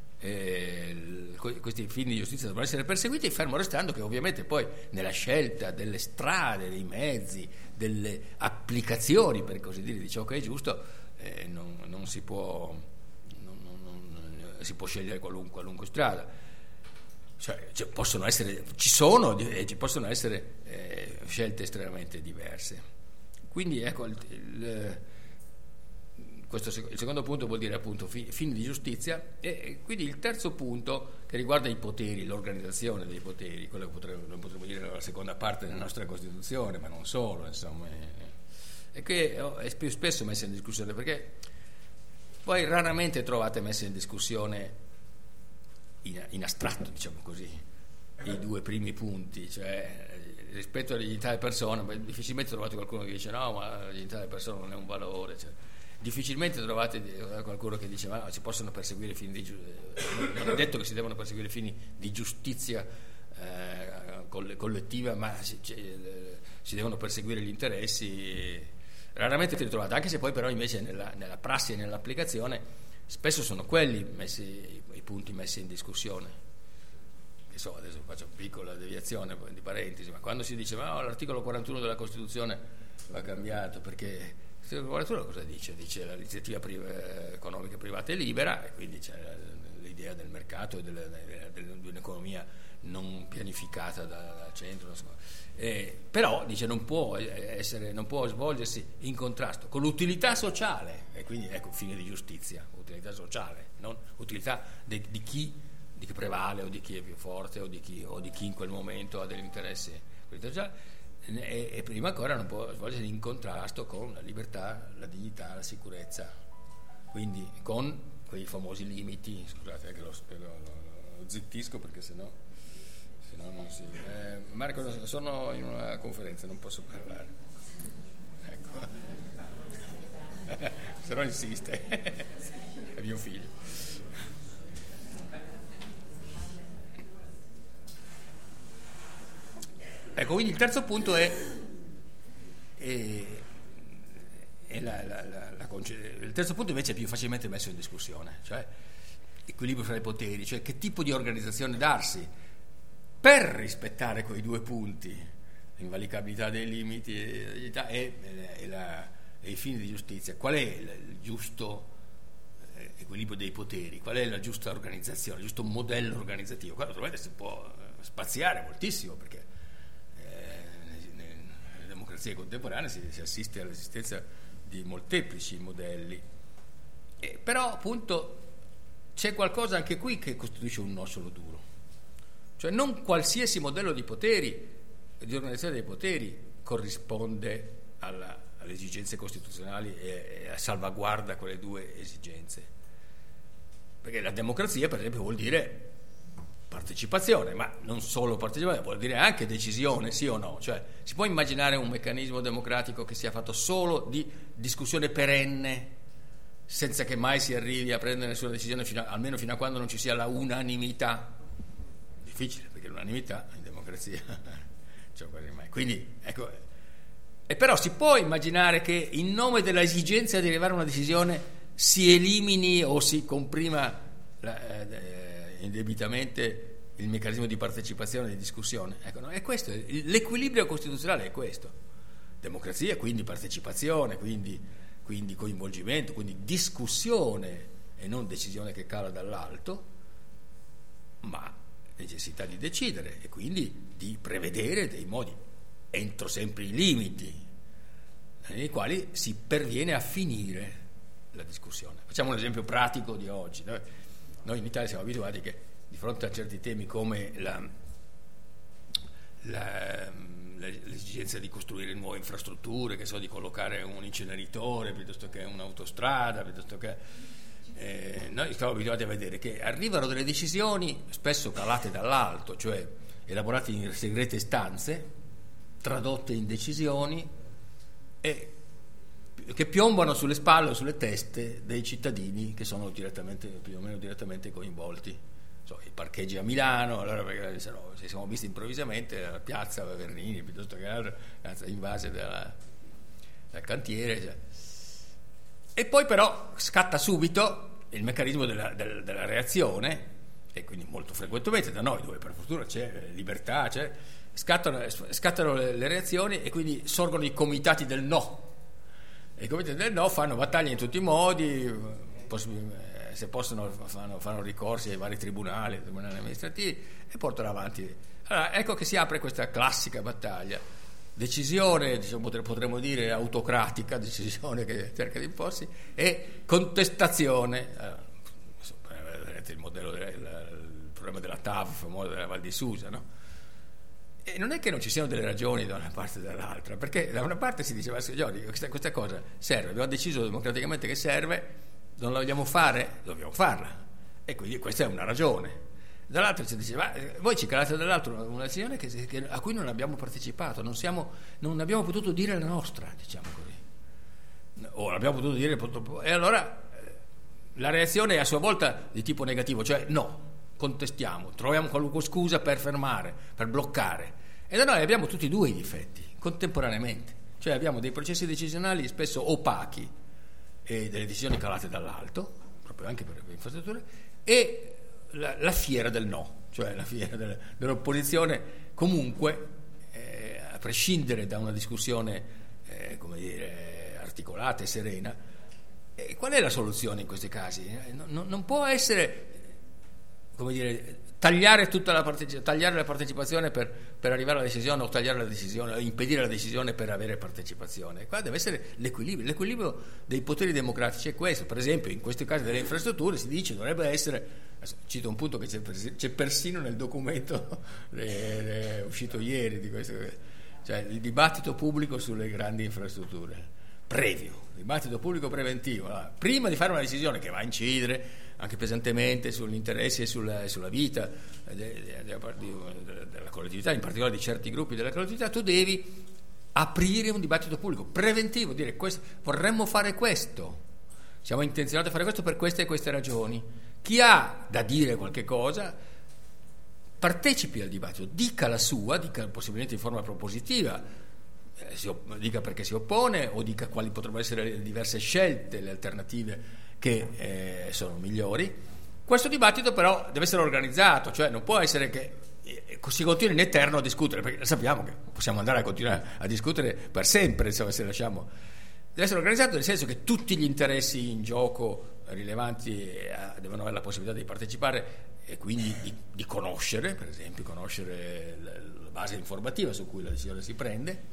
Eh, questi fini di giustizia devono essere perseguiti, fermo restando che ovviamente poi nella scelta delle strade, dei mezzi, delle applicazioni per così dire di ciò che è giusto eh, non, non si può non, non, non, si può scegliere qualunque, qualunque strada, cioè, cioè possono essere ci sono e ci possono essere eh, scelte estremamente diverse. Quindi ecco il, il questo il secondo punto vuol dire appunto fini di giustizia e quindi il terzo punto che riguarda i poteri, l'organizzazione dei poteri, quello che potremmo, non potremmo dire la seconda parte della nostra Costituzione, ma non solo, insomma, è che è più spesso messa in discussione perché poi raramente trovate messe in discussione in, in astratto, diciamo così, i due primi punti, cioè rispetto alla dignità delle persone, difficilmente trovate qualcuno che dice no, ma la dignità delle persone non è un valore, cioè, difficilmente trovate qualcuno che dice ma no, si possono perseguire fini di giustizia, non è detto che si devono perseguire fini di giustizia eh, collettiva, ma si, si devono perseguire gli interessi. Raramente ti ritrovate, anche se poi però invece nella, nella prassi e nell'applicazione spesso sono quelli messi, i punti messi in discussione. Che so, adesso faccio una piccola deviazione di parentesi, ma quando si dice ma no, l'articolo quarantuno della Costituzione va cambiato perché l'articolo quarantuno cosa dice? Dice l'iniziativa priva, economica privata è libera, e quindi c'è l'idea del mercato e delle, delle, di un'economia non pianificata dal centro, eh, però dice non può essere, non può svolgersi in contrasto con l'utilità sociale, e quindi ecco fine di giustizia, utilità sociale, non utilità di, di chi di chi prevale o di chi è più forte o di chi, o di chi in quel momento ha degli interessi sociali, e, e prima ancora non può svolgersi in contrasto con la libertà, la dignità, la sicurezza, quindi con quei famosi limiti. Scusate che lo, lo, lo, lo zittisco perché sennò sennò non si eh, Marco, sono in una conferenza, non posso parlare, ecco. Se no insiste, è mio figlio. Ecco, quindi il terzo punto è, è, è la, la, la, la il terzo punto invece è più facilmente messo in discussione, cioè equilibrio fra i poteri, cioè che tipo di organizzazione darsi per rispettare quei due punti, l'invalicabilità dei limiti e, e, e, la, e i fini di giustizia. Qual è il giusto equilibrio dei poteri? Qual è la giusta organizzazione, il giusto modello organizzativo? Qua naturalmente si può spaziare moltissimo, perché contemporanea si, si assiste all'esistenza di molteplici modelli, eh, però appunto c'è qualcosa anche qui che costituisce un nocciolo duro, cioè non qualsiasi modello di poteri, di organizzazione dei poteri corrisponde alla, alle esigenze costituzionali e, e a salvaguarda quelle due esigenze, perché la democrazia per esempio vuol dire partecipazione, ma non solo partecipazione, vuol dire anche decisione, sì o no. Cioè si può immaginare un meccanismo democratico che sia fatto solo di discussione perenne, senza che mai si arrivi a prendere nessuna decisione, fino a, almeno fino a quando non ci sia la unanimità? Difficile, perché l'unanimità in democrazia c'è quasi mai. Quindi ecco, e però si può immaginare che in nome della esigenza di arrivare a una decisione si elimini o si comprima la, eh, indebitamente il meccanismo di partecipazione e di discussione. Ecco, no? È questo, l'equilibrio costituzionale è questo: democrazia, quindi partecipazione, quindi, quindi coinvolgimento, quindi discussione e non decisione che cala dall'alto, ma necessità di decidere e quindi di prevedere dei modi entro sempre i limiti nei quali si perviene a finire la discussione. Facciamo un esempio pratico di oggi. Noi in Italia siamo abituati che di fronte a certi temi come la, la, l'esigenza di costruire nuove infrastrutture, che so, di collocare un inceneritore piuttosto che un'autostrada, piuttosto che eh, noi siamo abituati a vedere che arrivano delle decisioni spesso calate dall'alto, cioè elaborate in segrete stanze, tradotte in decisioni e che piombano sulle spalle o sulle teste dei cittadini che sono direttamente, più o meno direttamente coinvolti. So, i parcheggi a Milano, allora perché se no, ci siamo visti improvvisamente alla piazza Bernini piuttosto che altro, invase dalla, dal cantiere, cioè. E poi però scatta subito il meccanismo della, della, della reazione, e quindi molto frequentemente da noi, dove per fortuna c'è libertà, c'è, scattano, scattano le, le reazioni, e quindi sorgono i comitati del no. E i comitati del no fanno battaglie in tutti i modi, se possono fanno, fanno ricorsi ai vari tribunali, tribunali amministrativi, e portano avanti. Allora ecco che si apre questa classica battaglia, decisione, diciamo, potremmo dire autocratica, decisione che cerca di imporsi, e contestazione. Allora, vedete il modello del, il problema della T A V, il famoso della Val di Susa, no? E non è che non ci siano delle ragioni da una parte e dall'altra, perché da una parte si diceva, signori, questa, questa cosa serve, abbiamo deciso democraticamente che serve, non la vogliamo fare, dobbiamo farla, e quindi questa è una ragione. Dall'altra si diceva, voi ci calate dall'altro una decisione che, che, a cui non abbiamo partecipato, non, siamo, non abbiamo potuto dire la nostra, diciamo così, o l'abbiamo potuto dire, e allora la reazione è a sua volta di tipo negativo, cioè no, contestiamo, troviamo qualunque scusa per fermare, per bloccare, e da noi abbiamo tutti e due i difetti contemporaneamente, cioè abbiamo dei processi decisionali spesso opachi e delle decisioni calate dall'alto, proprio anche per le infrastrutture, e la, la fiera del no, cioè la fiera del, dell'opposizione comunque, eh, a prescindere da una discussione eh, come dire, articolata e serena. E qual è la soluzione in questi casi? Eh, non, non può essere, come dire, tagliare tutta la partecipazione, tagliare la partecipazione per, per arrivare alla decisione, o tagliare la decisione, o impedire la decisione per avere partecipazione. Qua deve essere l'equilibrio. L'equilibrio dei poteri democratici è questo. Per esempio, in questi casi delle infrastrutture si dice dovrebbe essere, cito un punto che c'è, c'è persino nel documento è uscito ieri di questo, cioè il dibattito pubblico sulle grandi infrastrutture previo, dibattito pubblico preventivo. Allora, prima di fare una decisione che va a incidere anche pesantemente sugli interessi e sulla, sulla vita de, de, de, de, della collettività, in particolare di certi gruppi della collettività, tu devi aprire un dibattito pubblico preventivo, dire questo, vorremmo fare questo, siamo intenzionati a fare questo per queste e queste ragioni. Chi ha da dire qualche cosa partecipi al dibattito, dica la sua, dica possibilmente in forma propositiva, eh, si opp- dica perché si oppone, o dica quali potrebbero essere le diverse scelte, le alternative che eh, sono migliori. Questo dibattito però deve essere organizzato, cioè non può essere che eh, si continui in eterno a discutere, perché sappiamo che possiamo andare a continuare a discutere per sempre, insomma, se lasciamo. Deve essere organizzato nel senso che tutti gli interessi in gioco rilevanti eh, devono avere la possibilità di partecipare e quindi di, di conoscere, per esempio, conoscere la, la base informativa su cui la decisione si prende,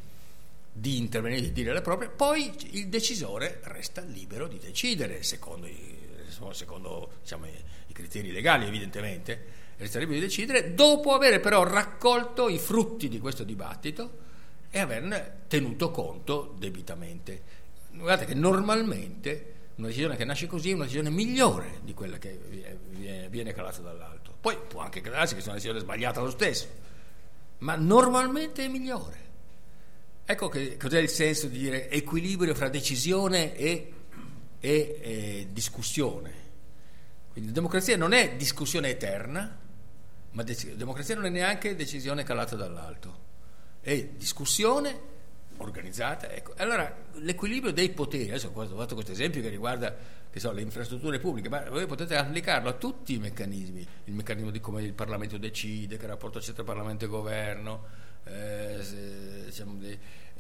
di intervenire, di dire la propria. Poi il decisore resta libero di decidere secondo i, secondo, diciamo, i criteri legali, evidentemente resta libero di decidere dopo aver però raccolto i frutti di questo dibattito e averne tenuto conto debitamente. Guardate che normalmente una decisione che nasce così è una decisione migliore di quella che viene, viene calata dall'alto. Poi può anche calarsi che sia una decisione sbagliata lo stesso, ma normalmente è migliore. Ecco che cos'è il senso di dire equilibrio fra decisione e, e, e discussione. Quindi la democrazia non è discussione eterna, ma de- democrazia non è neanche decisione calata dall'alto, è discussione organizzata. Ecco. Allora l'equilibrio dei poteri, adesso ho fatto questo esempio che riguarda, che so, le infrastrutture pubbliche, ma voi potete applicarlo a tutti i meccanismi, il meccanismo di come il Parlamento decide, che rapporto c'è tra Parlamento e Governo, Eh, se, diciamo, de,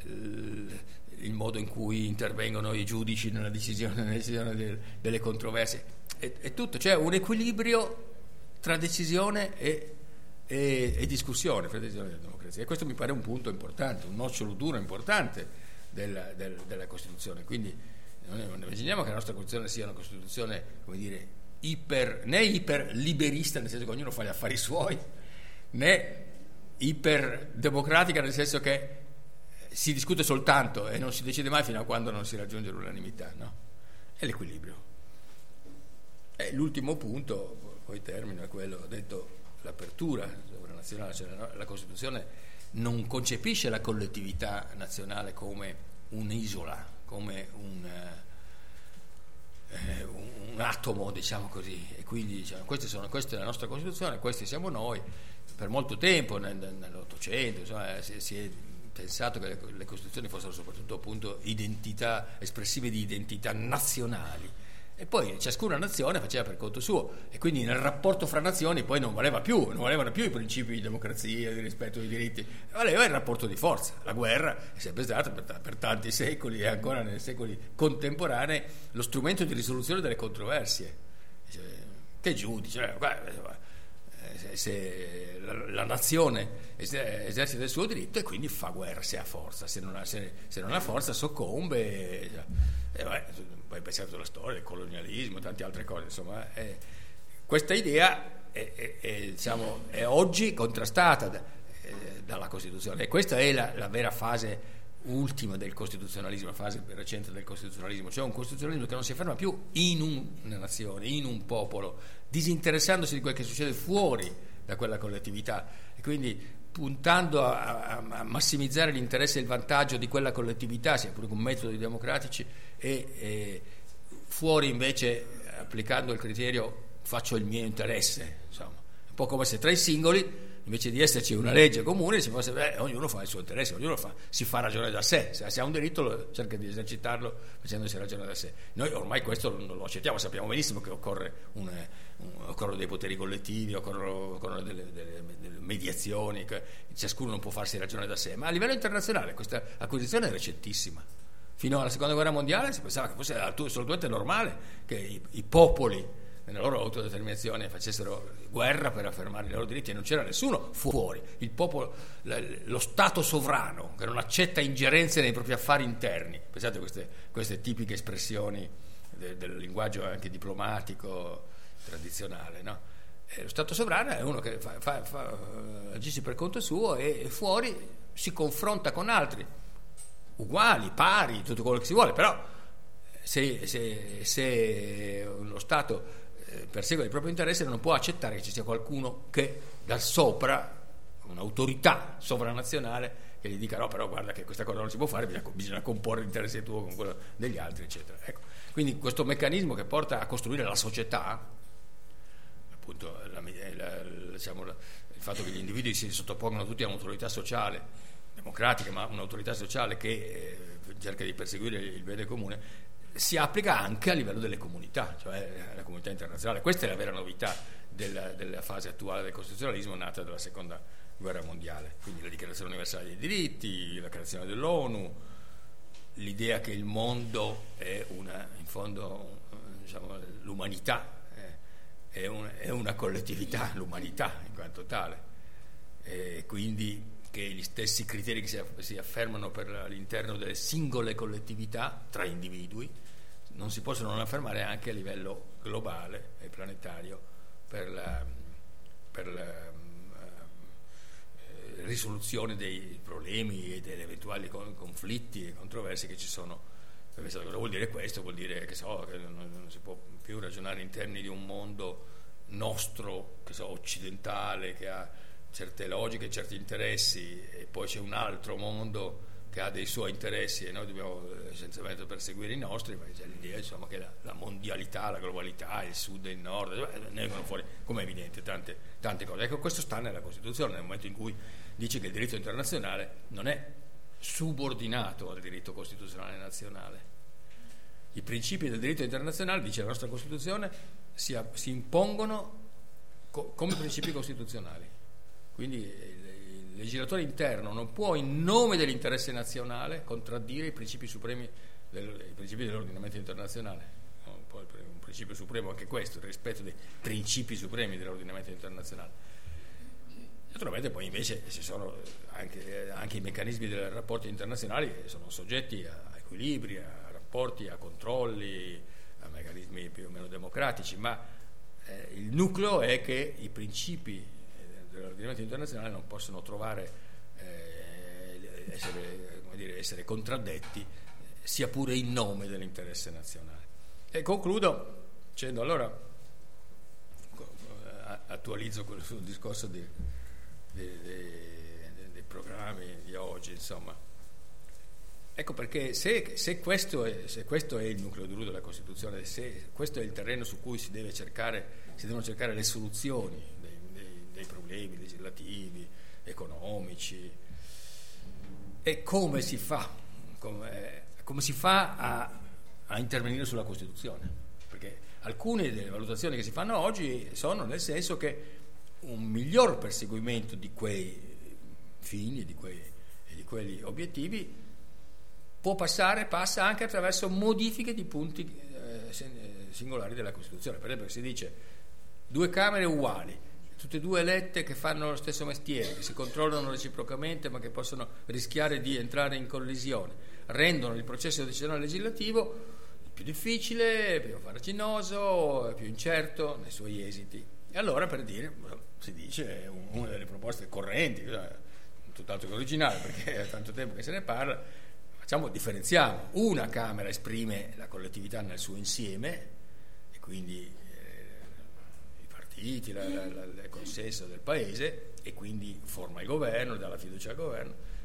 il, il modo in cui intervengono i giudici nella decisione, nella decisione de, delle controversie, è, è tutto, cioè un equilibrio tra decisione e, e, e discussione, fra decisione della democrazia. E questo mi pare un punto importante, un nocciolo duro importante della, del, della Costituzione. Quindi non immaginiamo che la nostra Costituzione sia una Costituzione, come dire, iper, né iper liberista, nel senso che ognuno fa gli affari suoi, né iper democratica nel senso che si discute soltanto e non si decide mai fino a quando non si raggiunge l'unanimità, no? È l'equilibrio. E l'ultimo punto, poi termino, è quello, ho detto, l'apertura sovranazionale, cioè la, la Costituzione non concepisce la collettività nazionale come un'isola, come un, eh, un, un atomo, diciamo così, e quindi diciamo, queste sono, questa è la nostra Costituzione, questi siamo noi. Per molto tempo, nel, nell'Ottocento, insomma, si, si è pensato che le, le Costituzioni fossero soprattutto appunto identità, espressive di identità nazionali, e poi ciascuna nazione faceva per conto suo, e quindi nel rapporto fra nazioni poi non valeva più, non valevano più i principi di democrazia, di rispetto dei diritti, valeva il rapporto di forza. La guerra è sempre stata per, per tanti secoli e ancora nei secoli contemporanei lo strumento di risoluzione delle controversie. Cioè, che giudice, cioè, guarda, se, se la, la nazione esercita il suo diritto e quindi fa guerra se ha forza, se non ha, se, se non ha forza soccombe, e, e vabbè, poi pensiamo alla storia, il colonialismo, tante altre cose, insomma, eh, questa idea è, è, è, diciamo, è oggi contrastata da, eh, dalla Costituzione, e questa è la, la vera fase ultima del costituzionalismo, la fase recente del costituzionalismo, cioè un costituzionalismo che non si ferma più in un, una nazione, in un popolo, disinteressandosi di quel che succede fuori da quella collettività, e quindi puntando a, a, a massimizzare l'interesse e il vantaggio di quella collettività, sia pure con metodi democratici, e, e fuori invece applicando il criterio faccio il mio interesse, insomma, un po' come se tra i singoli invece di esserci una legge comune, si fosse, beh, ognuno fa il suo interesse, ognuno fa, si fa ragionare da sé, se ha un diritto cerca di esercitarlo facendosi ragionare da sé. Noi ormai questo non lo accettiamo, sappiamo benissimo che occorre un, un, occorrono dei poteri collettivi, occorrono, occorrono delle, delle, delle mediazioni, che ciascuno non può farsi ragionare da sé, ma a livello internazionale questa acquisizione è recentissima. Fino alla seconda guerra mondiale si pensava che fosse assolutamente normale che i, i popoli nella loro autodeterminazione facessero guerra per affermare i loro diritti, e non c'era nessuno fuori. Il popolo, lo Stato sovrano che non accetta ingerenze nei propri affari interni. Pensate a queste, queste tipiche espressioni de, del linguaggio anche diplomatico tradizionale, no? E lo Stato sovrano è uno che fa, fa, fa, agisce per conto suo e fuori si confronta con altri uguali, pari, tutto quello che si vuole, però se, se, se lo Stato persegue il proprio interesse non può accettare che ci sia qualcuno che da sopra, un'autorità sovranazionale, che gli dica no, però guarda che questa cosa non si può fare, bisogna, bisogna comporre l'interesse tuo con quello degli altri, eccetera. Ecco. Quindi questo meccanismo che porta a costruire la società, appunto la, la, diciamo, la, il fatto che gli individui si sottopongono tutti a un'autorità sociale democratica, ma un'autorità sociale che eh, cerca di perseguire il bene comune, si applica anche a livello delle comunità, cioè la comunità internazionale. Questa è la vera novità della, della fase attuale del costituzionalismo nata dalla seconda guerra mondiale, quindi la dichiarazione universale dei diritti, la creazione dell'ONU, l'idea che il mondo è una, in fondo, diciamo, l'umanità eh, è, un, è una collettività, l'umanità in quanto tale, e quindi che gli stessi criteri che si, si affermano per all'interno delle singole collettività tra individui non si possono non affermare anche a livello globale e planetario per la, per la eh, risoluzione dei problemi e degli eventuali conflitti e controversie che ci sono. Cosa vuol dire questo? Vuol dire che, so, che non, non si può più ragionare in termini di un mondo nostro, che so, occidentale, che ha certe logiche, certi interessi, e poi c'è un altro mondo che ha dei suoi interessi e noi dobbiamo essenzialmente perseguire i nostri, ma c'è l'idea, insomma, che la, la mondialità, la globalità, il sud e il nord, ne vengono fuori, come è evidente, tante, tante cose. Ecco, questo sta nella Costituzione, nel momento in cui dice che il diritto internazionale non è subordinato al diritto costituzionale nazionale. I principi del diritto internazionale, dice la nostra Costituzione, si, si impongono co- come principi costituzionali. Quindi il legislatore interno non può, in nome dell'interesse nazionale, contraddire i principi supremi del, i principi dell'ordinamento internazionale. Poi un principio supremo anche questo, il rispetto dei principi supremi dell'ordinamento internazionale. Naturalmente poi invece ci sono anche, anche i meccanismi dei rapporti internazionali che sono soggetti a equilibri, a rapporti, a controlli, a meccanismi più o meno democratici, ma eh, il nucleo è che i principi dell'ordinamento internazionale non possono trovare eh, essere, come dire, essere contraddetti, sia pure in nome dell'interesse nazionale. E concludo dicendo, allora attualizzo quello sul discorso dei, dei, dei, dei programmi di oggi, insomma. Ecco perché se, se, questo è, se questo è il nucleo duro della Costituzione, se questo è il terreno su cui si deve cercare, si devono cercare le soluzioni dei, dei, dei problemi legislativi, economici, e come si fa, come, come si fa a, a intervenire sulla Costituzione? Perché alcune delle valutazioni che si fanno oggi sono nel senso che un miglior perseguimento di quei fini e di, quei, e di quegli obiettivi può passare, passa anche attraverso modifiche di punti eh, singolari della Costituzione. Per esempio, si dice due Camere uguali, tutte e due elette che fanno lo stesso mestiere, che si controllano reciprocamente ma che possono rischiare di entrare in collisione, rendono il processo decisionale legislativo più difficile, più farraginoso, più incerto nei suoi esiti. E allora, per dire, si dice, una delle proposte correnti, tutt'altro che originale perché è tanto tempo che se ne parla, facciamo, differenziamo: una Camera esprime la collettività nel suo insieme e quindi eh, i partiti, la, la, la, il consenso del paese, e quindi forma il governo, dà la fiducia al governo,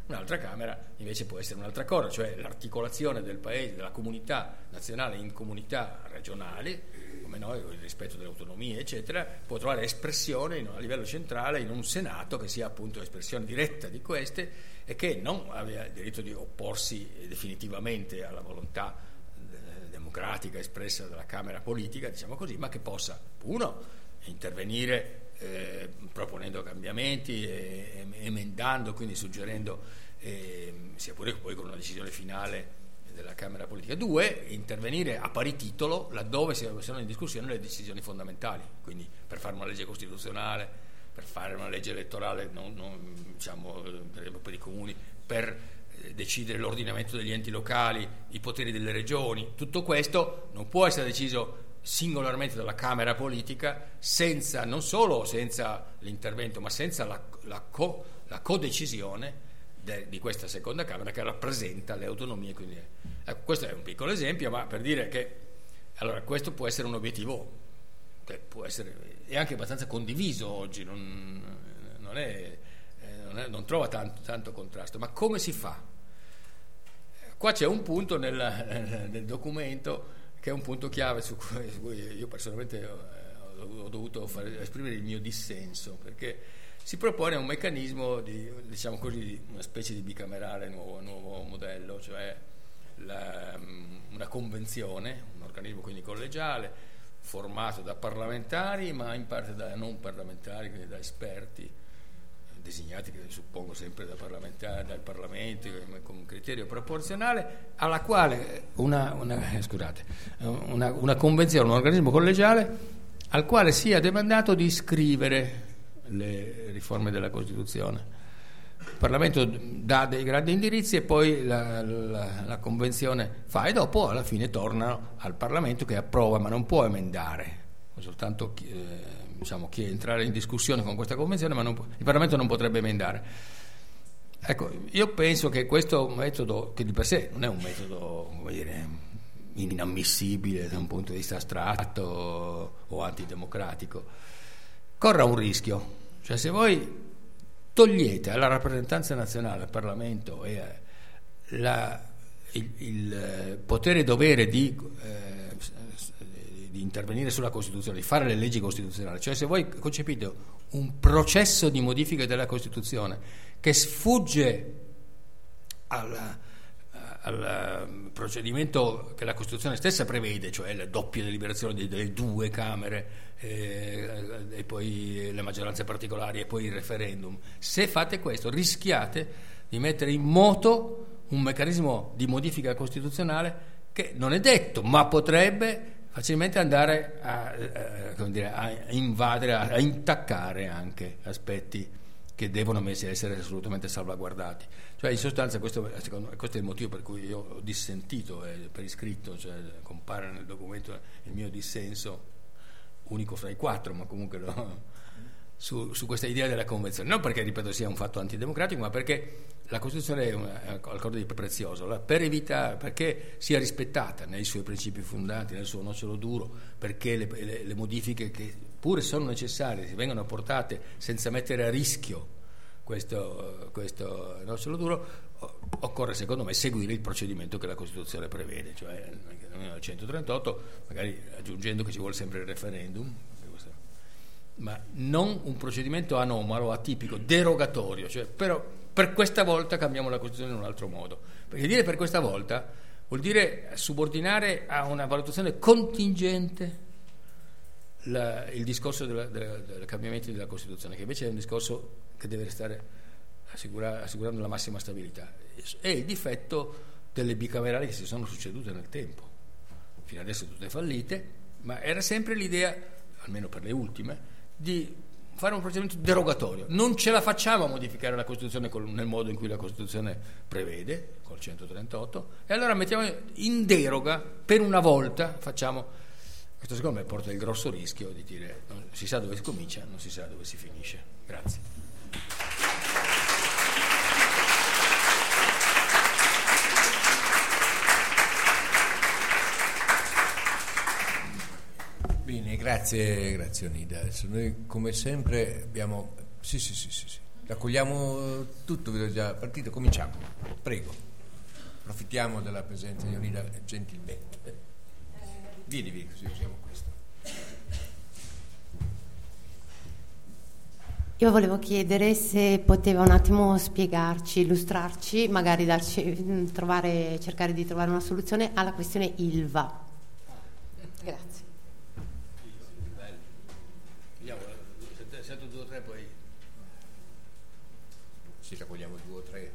un'altra Camera invece può essere un'altra cosa, cioè l'articolazione del paese, della comunità nazionale in comunità regionali, come noi, il rispetto delle autonomie eccetera, può trovare espressione in, a livello centrale in un Senato che sia appunto espressione diretta di queste e che non abbia il diritto di opporsi definitivamente alla volontà democratica espressa dalla Camera politica, diciamo così, ma che possa, uno, intervenire eh, proponendo cambiamenti, e, e, emendando, quindi suggerendo, eh, sia pure poi con una decisione finale della Camera politica. Due, intervenire a pari titolo laddove siano in discussione le decisioni fondamentali, quindi per fare una legge costituzionale, per fare una legge elettorale, non, non, diciamo, per esempio per i comuni, per decidere l'ordinamento degli enti locali, i poteri delle regioni. Tutto questo non può essere deciso singolarmente dalla Camera politica senza, non solo senza l'intervento, ma senza la, la, co, la codecisione de, di questa seconda Camera che rappresenta le autonomie. Quindi, ecco, questo è un piccolo esempio, ma per dire che allora questo può essere un obiettivo che può essere è anche abbastanza condiviso oggi, non, non, è, non, è, non trova tanto, tanto contrasto. Ma come si fa? Qua c'è un punto nel, nel documento che è un punto chiave su cui, su cui io personalmente ho, ho dovuto fare, esprimere il mio dissenso, perché si propone un meccanismo di, diciamo così, una specie di bicamerale nuovo, nuovo modello, cioè la, una convenzione, un organismo quindi collegiale formato da parlamentari ma in parte da non parlamentari, quindi da esperti designati, che suppongo sempre da parlamentari, dal Parlamento, con un criterio proporzionale, alla quale una, una, scusate, una, una convenzione, un organismo collegiale al quale sia demandato di scrivere le riforme della Costituzione. Il Parlamento dà dei grandi indirizzi e poi la, la, la convenzione fa, e dopo alla fine torna al Parlamento che approva, ma non può emendare, soltanto chi, eh, diciamo, chi entrare in discussione con questa convenzione, ma non può, il Parlamento non potrebbe emendare. Ecco, io penso che questo metodo, che di per sé non è un metodo, come dire, inammissibile da un punto di vista astratto o antidemocratico, corra un rischio. Cioè, se voi togliete alla rappresentanza nazionale, al Parlamento, e la, il, il potere e dovere di, eh, di intervenire sulla Costituzione, di fare le leggi costituzionali, cioè se voi concepite un processo di modifica della Costituzione che sfugge al, al procedimento che la Costituzione stessa prevede, cioè la doppia deliberazione delle, delle due Camere, eh, e poi le maggioranze particolari e poi il referendum, se fate questo rischiate di mettere in moto un meccanismo di modifica costituzionale che non è detto, ma potrebbe facilmente andare a, a, come dire, a invadere, a, a intaccare anche aspetti che devono essere assolutamente salvaguardati. Cioè, in sostanza, questo, secondo, questo è il motivo per cui io ho dissentito, eh, per iscritto, cioè compare nel documento il mio dissenso, unico fra i quattro, ma comunque no, su, su questa idea della convenzione. Non perché, ripeto, sia un fatto antidemocratico, ma perché la Costituzione è, una, è qualcosa di prezioso, allora, per evitare, perché sia rispettata nei suoi principi fondanti, nel suo nocciolo duro, perché le, le, le modifiche che pure sono necessarie si vengano apportate senza mettere a rischio questo, questo nocciolo duro, occorre secondo me seguire il procedimento che la Costituzione prevede, cioè nel centotrentotto, magari aggiungendo che ci vuole sempre il referendum, ma non un procedimento anomalo, atipico, derogatorio, cioè però per questa volta cambiamo la Costituzione in un altro modo, perché dire per questa volta vuol dire subordinare a una valutazione contingente la, il discorso dei cambiamenti della Costituzione, che invece è un discorso che deve restare assicura, assicurando la massima stabilità. È il difetto delle bicamerali che si sono succedute nel tempo, fino adesso tutte fallite, ma era sempre l'idea, almeno per le ultime, di fare un procedimento derogatorio. Non ce la facciamo a modificare la Costituzione col, nel modo in cui la Costituzione prevede, col centotrentotto, e allora mettiamo in deroga, per una volta facciamo. Questo secondo me porta il grosso rischio di dire non si sa dove si comincia, non si sa dove si finisce. Grazie. Bene, grazie, grazie Onida. Adesso noi come sempre abbiamo. Sì, sì, sì, sì, sì. Raccogliamo tutto, vedo già partito, cominciamo. Prego. Approfittiamo della presenza di Onida gentilmente. Vieni, vieni, così usiamo questo. Io volevo chiedere se poteva un attimo spiegarci, illustrarci, magari darci, trovare, cercare di trovare una soluzione alla questione Ilva. Grazie. Sento due o tre, poi Ci raccogliamo due o tre.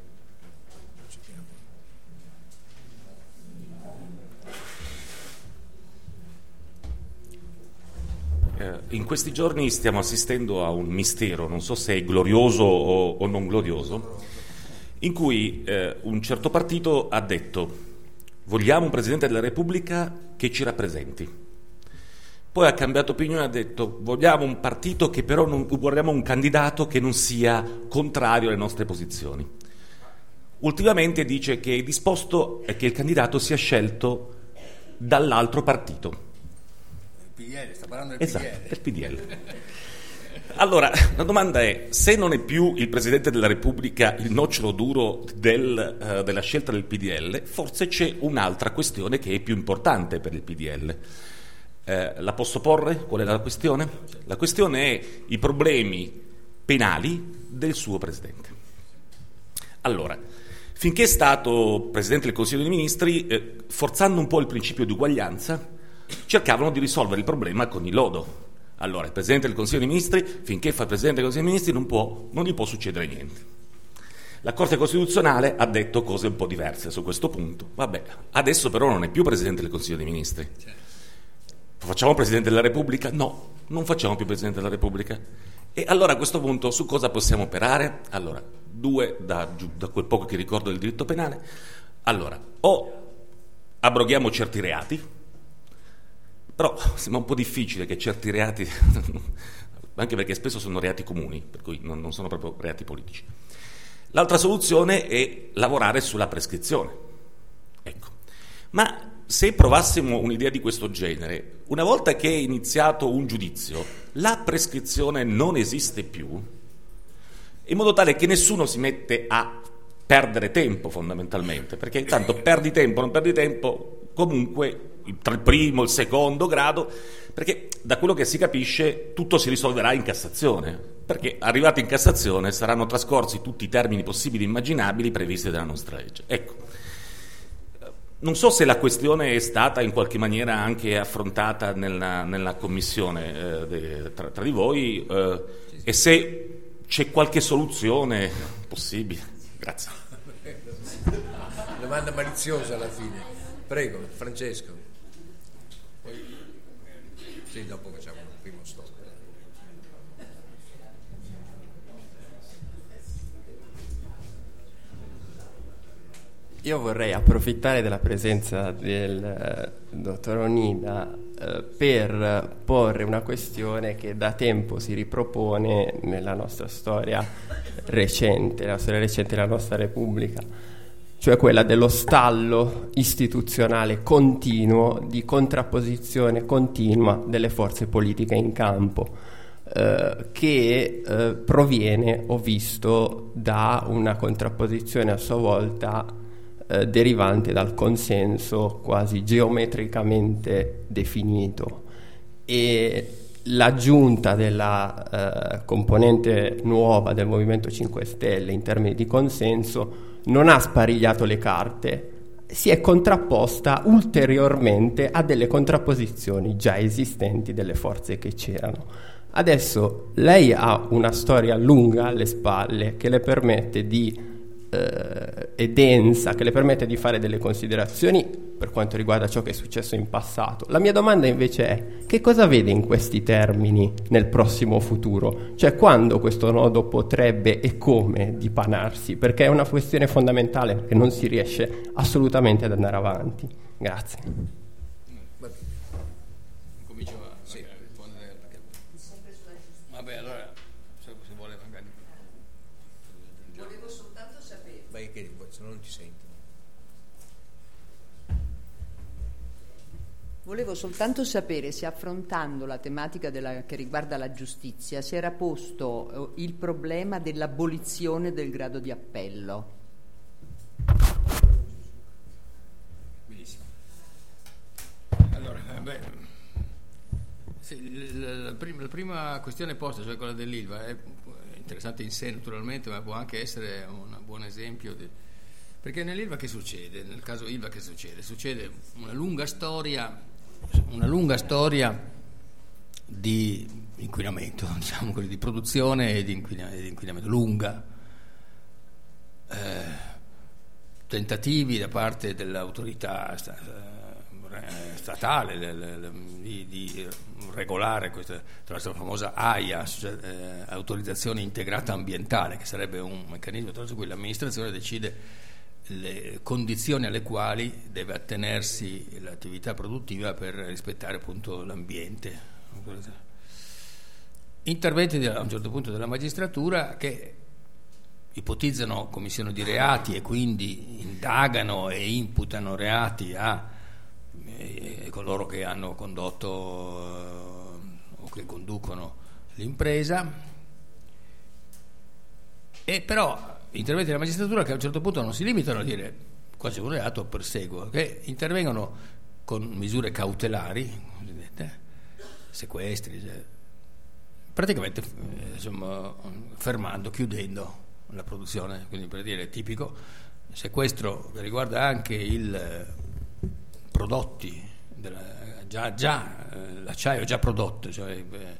In questi giorni stiamo assistendo a un mistero, non so se è glorioso o, o non glorioso, in cui eh, un certo partito ha detto: vogliamo un Presidente della Repubblica che ci rappresenti. Poi ha cambiato opinione e ha detto: vogliamo un partito che però non vogliamo un candidato che non sia contrario alle nostre posizioni. Ultimamente dice che è disposto e che il candidato sia scelto dall'altro partito. P D L, sta parlando del Esatto, P D L. del P D L. Allora, la domanda è: se non è più il Presidente della Repubblica il nocciolo duro del, uh, della scelta del P D L, forse c'è un'altra questione che è più importante per il P D L. Eh, la posso porre? Qual è la questione? La questione è i problemi penali del suo Presidente. Allora, finché è stato Presidente del Consiglio dei Ministri, eh, forzando un po' il principio di uguaglianza, cercavano di risolvere il problema con il lodo. Allora, il Presidente del Consiglio dei Ministri, finché fa il Presidente del Consiglio dei Ministri, non, può, non gli può succedere niente. La Corte Costituzionale ha detto cose un po' diverse su questo punto. Vabbè, adesso però non è più Presidente del Consiglio dei Ministri. Facciamo Presidente della Repubblica? No, non facciamo più Presidente della Repubblica. E allora a questo punto su cosa possiamo operare? Allora, due, da, da quel poco che ricordo del diritto penale. Allora, o abroghiamo certi reati, però sembra un po' difficile che certi reati, anche perché spesso sono reati comuni, per cui non, non sono proprio reati politici. L'altra soluzione è lavorare sulla prescrizione. Ecco. Ma se provassimo un'idea di questo genere, una volta che è iniziato un giudizio, la prescrizione non esiste più, in modo tale che nessuno si mette a perdere tempo fondamentalmente, perché tanto perdi tempo, non perdi tempo, comunque tra il primo e il secondo grado, perché da quello che si capisce tutto si risolverà in Cassazione, perché arrivati in Cassazione saranno trascorsi tutti i termini possibili e immaginabili previsti dalla nostra legge. Ecco, non so se la questione è stata in qualche maniera anche affrontata nella, nella commissione eh, de, tra, tra di voi eh, e se c'è qualche soluzione possibile. Grazie. Domanda maliziosa alla fine. Prego, Francesco. Sì, dopo facciamo il primo stop. Io vorrei approfittare della presenza del eh, dottor Onida eh, per porre una questione che da tempo si ripropone nella nostra storia recente, la storia recente della nostra Repubblica, cioè quella dello stallo istituzionale continuo, di contrapposizione continua delle forze politiche in campo, eh, che eh, proviene, ho visto, da una contrapposizione a sua volta eh, derivante dal consenso quasi geometricamente definito, e l'aggiunta della eh, componente nuova del Movimento cinque Stelle in termini di consenso non ha sparigliato le carte, si è contrapposta ulteriormente a delle contrapposizioni già esistenti delle forze che c'erano. Adesso lei ha una storia lunga alle spalle che le permette di eh, è densa, che le permette di fare delle considerazioni per quanto riguarda ciò che è successo in passato. La mia domanda invece è: che cosa vede in questi termini nel prossimo futuro? Cioè, quando questo nodo potrebbe e come dipanarsi? Perché è una questione fondamentale che non si riesce assolutamente ad andare avanti. Grazie. Comincio a sì. rispondere perché... Vabbè, allora se, se vuole magari... Volevo soltanto sapere. Vai che se no non ti sento. Volevo soltanto sapere se, affrontando la tematica della, che riguarda la giustizia, si era posto il problema dell'abolizione del grado di appello. Benissimo. Allora, beh, sì, la, la, prima, la prima questione posta, cioè quella dell'Ilva, è interessante in sé naturalmente, ma può anche essere un buon esempio di, perché nell'Ilva che succede? Nel caso Ilva che succede? Succede una lunga storia una lunga storia di inquinamento, diciamo così, di produzione e di, inquina, di inquinamento lunga, eh, tentativi da parte dell'autorità statale di, di regolare questa, tra l'altro la famosa A I A, cioè, eh, autorizzazione integrata ambientale, che sarebbe un meccanismo attraverso cui l'amministrazione decide le condizioni alle quali deve attenersi l'attività produttiva per rispettare appunto l'ambiente. Interventi a un certo punto della magistratura che ipotizzano commissione di reati e quindi indagano e imputano reati a eh, coloro che hanno condotto eh, o che conducono l'impresa, e però interventi della magistratura che a un certo punto non si limitano a dire qua c'è un reato, perseguo, che intervengono con misure cautelari, cosiddette, sequestri, cioè, praticamente insomma, fermando, chiudendo la produzione. Quindi, per dire, tipico sequestro che riguarda anche i prodotti della, già, già l'acciaio già prodotto, cioè,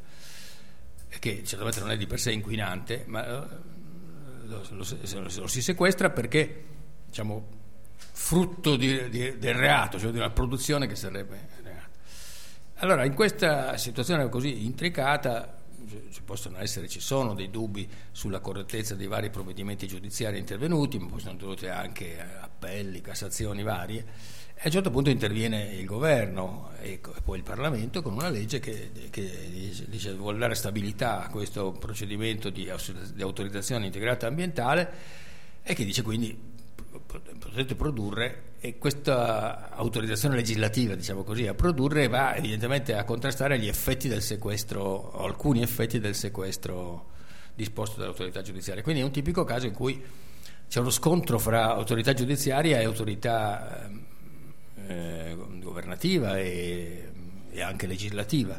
che certamente non è di per sé inquinante, ma Lo, lo, lo si sequestra perché, diciamo, frutto di, di, del reato, cioè di una produzione che sarebbe reato. Allora, in questa situazione così intricata ci possono essere, ci sono dei dubbi sulla correttezza dei vari provvedimenti giudiziari intervenuti, ma possono essere anche appelli, cassazioni varie. E a un certo punto interviene il governo e poi il Parlamento con una legge che, che dice vuole dare stabilità a questo procedimento di, di autorizzazione integrata ambientale, e che dice quindi potete produrre, e questa autorizzazione legislativa, diciamo così, a produrre va evidentemente a contrastare gli effetti del sequestro, o alcuni effetti del sequestro disposto dall'autorità giudiziaria. Quindi è un tipico caso in cui c'è uno scontro fra autorità giudiziaria e autorità eh, governativa e, e anche legislativa.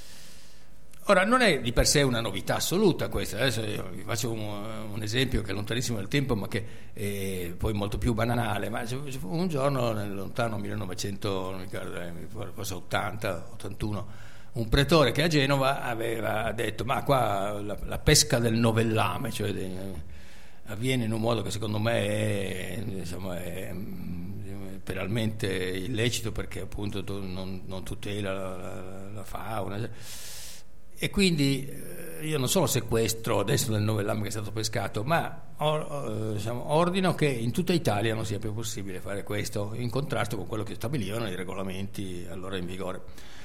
Ora, non è di per sé una novità assoluta questa. Adesso vi faccio un, un esempio che è lontanissimo nel tempo, ma che è poi molto più banale. Ma un giorno, nel lontano millenovecento, non mi ricordo, forse ottanta, ottantuno, un pretore che a Genova aveva detto: ma qua la, la pesca del novellame, cioè de, avviene in un modo che secondo me è, insomma, è penalmente illecito, perché appunto non, non tutela la, la, la fauna. E quindi eh, io non solo sequestro adesso del novellame che è stato pescato, ma or, eh, diciamo, ordino che in tutta Italia non sia più possibile fare questo, in contrasto con quello che stabilivano i regolamenti allora in vigore.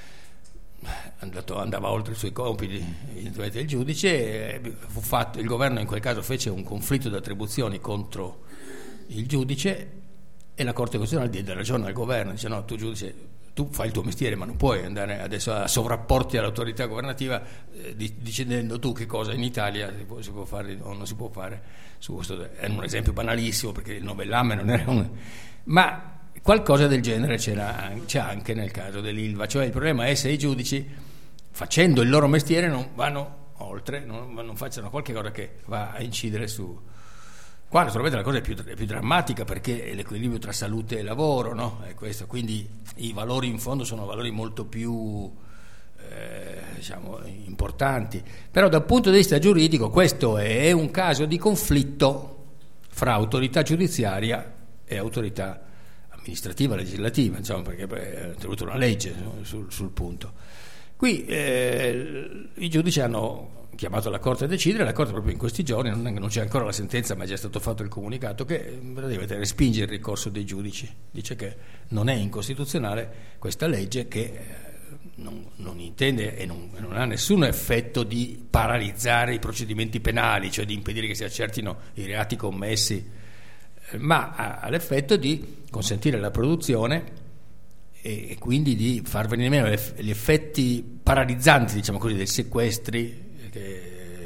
Andato, andava oltre i suoi compiti il giudice, fu fatto, il governo in quel caso fece un conflitto di attribuzioni contro il giudice, e la Corte Costituzionale diede ragione al governo, dice: no, tu giudice, tu fai il tuo mestiere, ma non puoi andare adesso a sovrapporti all'autorità governativa eh, decidendo tu che cosa in Italia si può, si può fare o non si può fare su questo. È un esempio banalissimo, perché il novellame non era un... ma qualcosa del genere c'era, c'è anche nel caso dell'Ilva. Cioè il problema è se i giudici, facendo il loro mestiere, non vanno oltre, non, non facciano qualche cosa che va a incidere su... Qua naturalmente la cosa è più, è più drammatica, perché è l'equilibrio tra salute e lavoro, no? È questo, quindi i valori in fondo sono valori molto più eh, diciamo importanti. Però dal punto di vista giuridico questo è un caso di conflitto fra autorità giudiziaria e autorità amministrativa, legislativa, insomma, perché è tenuta una legge sul, sul punto. Qui eh, i giudici hanno chiamato la Corte a decidere. La Corte proprio in questi giorni, non, non c'è ancora la sentenza, ma è già stato fatto il comunicato che praticamente respinge il ricorso dei giudici, dice che non è incostituzionale questa legge, che eh, non, non intende e non, non ha nessun effetto di paralizzare i procedimenti penali, cioè di impedire che si accertino i reati commessi, eh, ma ha, ha l'effetto di consentire la produzione e quindi di far venire meno gli effetti paralizzanti, diciamo così, dei sequestri che,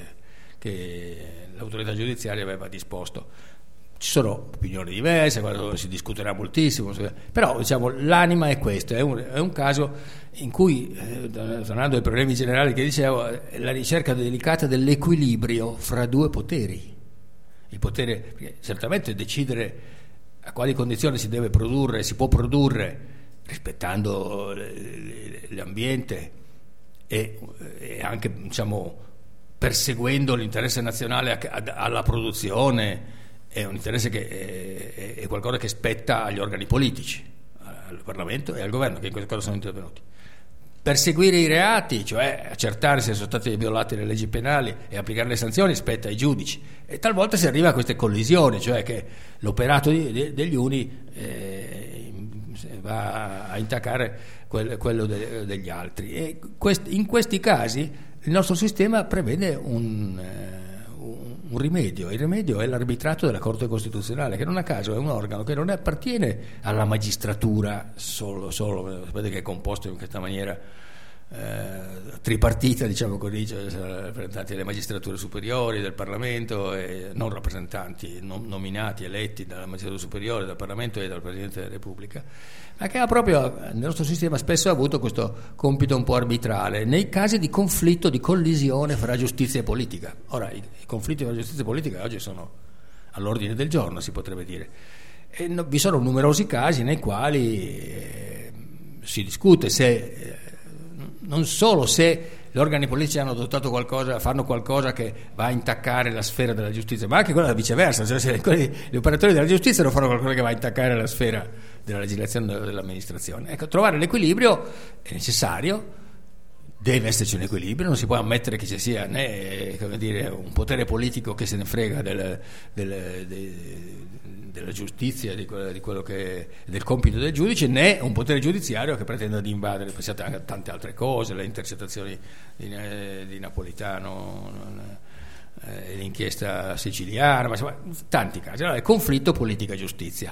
che l'autorità giudiziaria aveva disposto. Ci sono opinioni diverse, si discuterà moltissimo, però diciamo l'anima è questo, è un, è un caso in cui, eh, tornando ai problemi generali che dicevo, è la ricerca delicata dell'equilibrio fra due poteri. Il potere, perché certamente decidere a quali condizioni si deve produrre, si può produrre rispettando l'ambiente e, e anche, diciamo, perseguendo l'interesse nazionale alla produzione, è un interesse che è, è qualcosa che spetta agli organi politici, al Parlamento e al governo, che in questo caso sono intervenuti. Perseguire i reati, cioè accertare se sono state violate le leggi penali e applicare le sanzioni, spetta ai giudici, e talvolta si arriva a queste collisioni, cioè che l'operato di, di, degli uni eh, va a intaccare quel, quello de, degli altri, e quest, in questi casi il nostro sistema prevede un, un, un rimedio. Il rimedio è l'arbitrato della Corte Costituzionale, che non a caso è un organo che non appartiene alla magistratura solo, solo sapete che è composto in questa maniera Eh, tripartita, diciamo così, cioè rappresentanti delle magistrature superiori, del Parlamento, e non rappresentanti non nominati, eletti dalla magistratura superiore, dal Parlamento e dal Presidente della Repubblica, ma che ha proprio nel nostro sistema spesso avuto questo compito un po' arbitrale nei casi di conflitto, di collisione fra giustizia e politica. Ora i, i conflitti fra giustizia e politica oggi sono all'ordine del giorno, si potrebbe dire, e no, vi sono numerosi casi nei quali eh, si discute se eh, non solo se gli organi politici hanno adottato qualcosa, fanno qualcosa che va a intaccare la sfera della giustizia, ma anche quella viceversa, cioè se quelli, gli operatori della giustizia non fanno qualcosa che va a intaccare la sfera della legislazione dell'amministrazione. Ecco, trovare l'equilibrio è necessario, deve esserci un equilibrio, non si può ammettere che ci sia né, come dire, un potere politico che se ne frega del, del, del, della giustizia, di quello, di quello che del compito del giudice, né un potere giudiziario che pretenda di invadere, pensate anche a tante altre cose, le intercettazioni di, di Napolitano, eh, l'inchiesta siciliana, ma insomma tanti casi. Allora, il conflitto politica-giustizia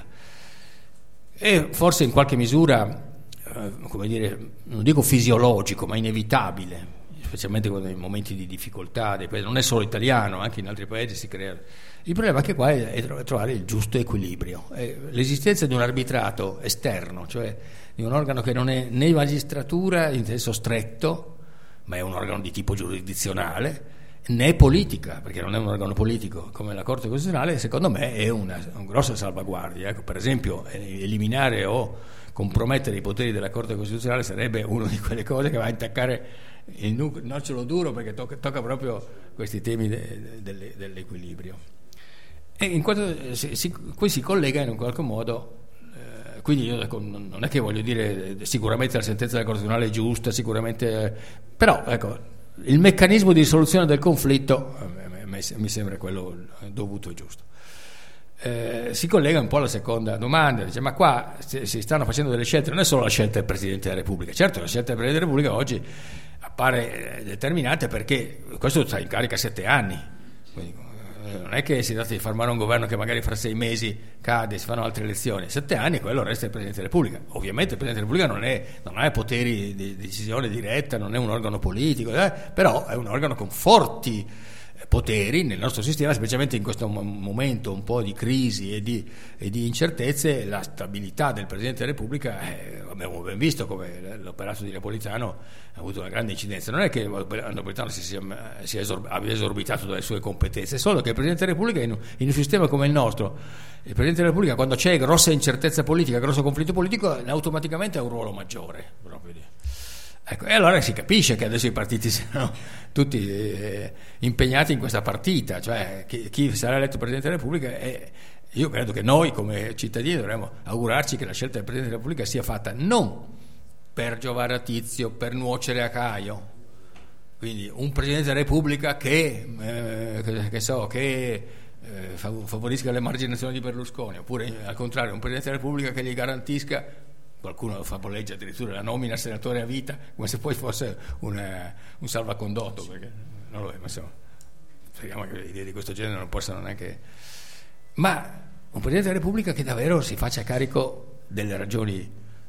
e forse in qualche misura, come dire, non dico fisiologico, ma inevitabile, specialmente nei momenti di difficoltà dei paesi. Non è solo italiano, anche in altri paesi si crea. Il problema che qua è trovare il giusto equilibrio. L'esistenza di un arbitrato esterno, cioè di un organo che non è né magistratura in senso stretto, ma è un organo di tipo giurisdizionale, né politica, perché non è un organo politico come la Corte Costituzionale, secondo me è una, una grossa salvaguardia. Ecco, per esempio, eliminare o compromettere i poteri della Corte Costituzionale sarebbe una di quelle cose che va a intaccare il nocciolo duro, perché tocca, tocca proprio questi temi de, de, dell'equilibrio. E in quanto si, si, qui si collega in un qualche modo, eh, quindi io non è che voglio dire sicuramente la sentenza della Corte Costituzionale è giusta, sicuramente, eh, però ecco, il meccanismo di risoluzione del conflitto eh, mi sembra quello dovuto e giusto. Eh, si collega un po' alla seconda domanda, dice, ma qua si, si stanno facendo delle scelte, non è solo la scelta del Presidente della Repubblica. Certo, la scelta del Presidente della Repubblica oggi appare determinante perché questo sta in carica sette anni, quindi eh, non è che si tratta di formare un governo che magari fra sei mesi cade e si fanno altre elezioni. Sette anni quello resta il Presidente della Repubblica. Ovviamente il Presidente della Repubblica non, è, non ha poteri di decisione diretta, non è un organo politico, eh, però è un organo con forti poteri nel nostro sistema, specialmente in questo momento un po' di crisi e di, e di incertezze. La stabilità del Presidente della Repubblica, eh, abbiamo ben visto come l'operato di Napolitano ha avuto una grande incidenza. Non è che Napolitano si sia, sia esor- abbia esorbitato dalle sue competenze, è solo che il Presidente della Repubblica in un, in un sistema come il nostro, il Presidente della Repubblica, quando c'è grossa incertezza politica, grosso conflitto politico, automaticamente ha un ruolo maggiore proprio di. Ecco, e allora si capisce che adesso i partiti siano tutti eh, impegnati in questa partita, cioè chi, chi sarà eletto Presidente della Repubblica, e io credo che noi come cittadini dovremmo augurarci che la scelta del Presidente della Repubblica sia fatta non per giovare a Tizio, per nuocere a Caio, quindi un Presidente della Repubblica che, eh, che, che so, che eh, favorisca l'emarginazione di Berlusconi, oppure al contrario un Presidente della Repubblica che gli garantisca. Qualcuno favoleggia addirittura la nomina a senatore a vita, come se poi fosse una, un salvacondotto, perché non lo è, ma insomma, speriamo che le idee di questo genere non possano neanche. Ma un Presidente della Repubblica che davvero si faccia carico delle ragioni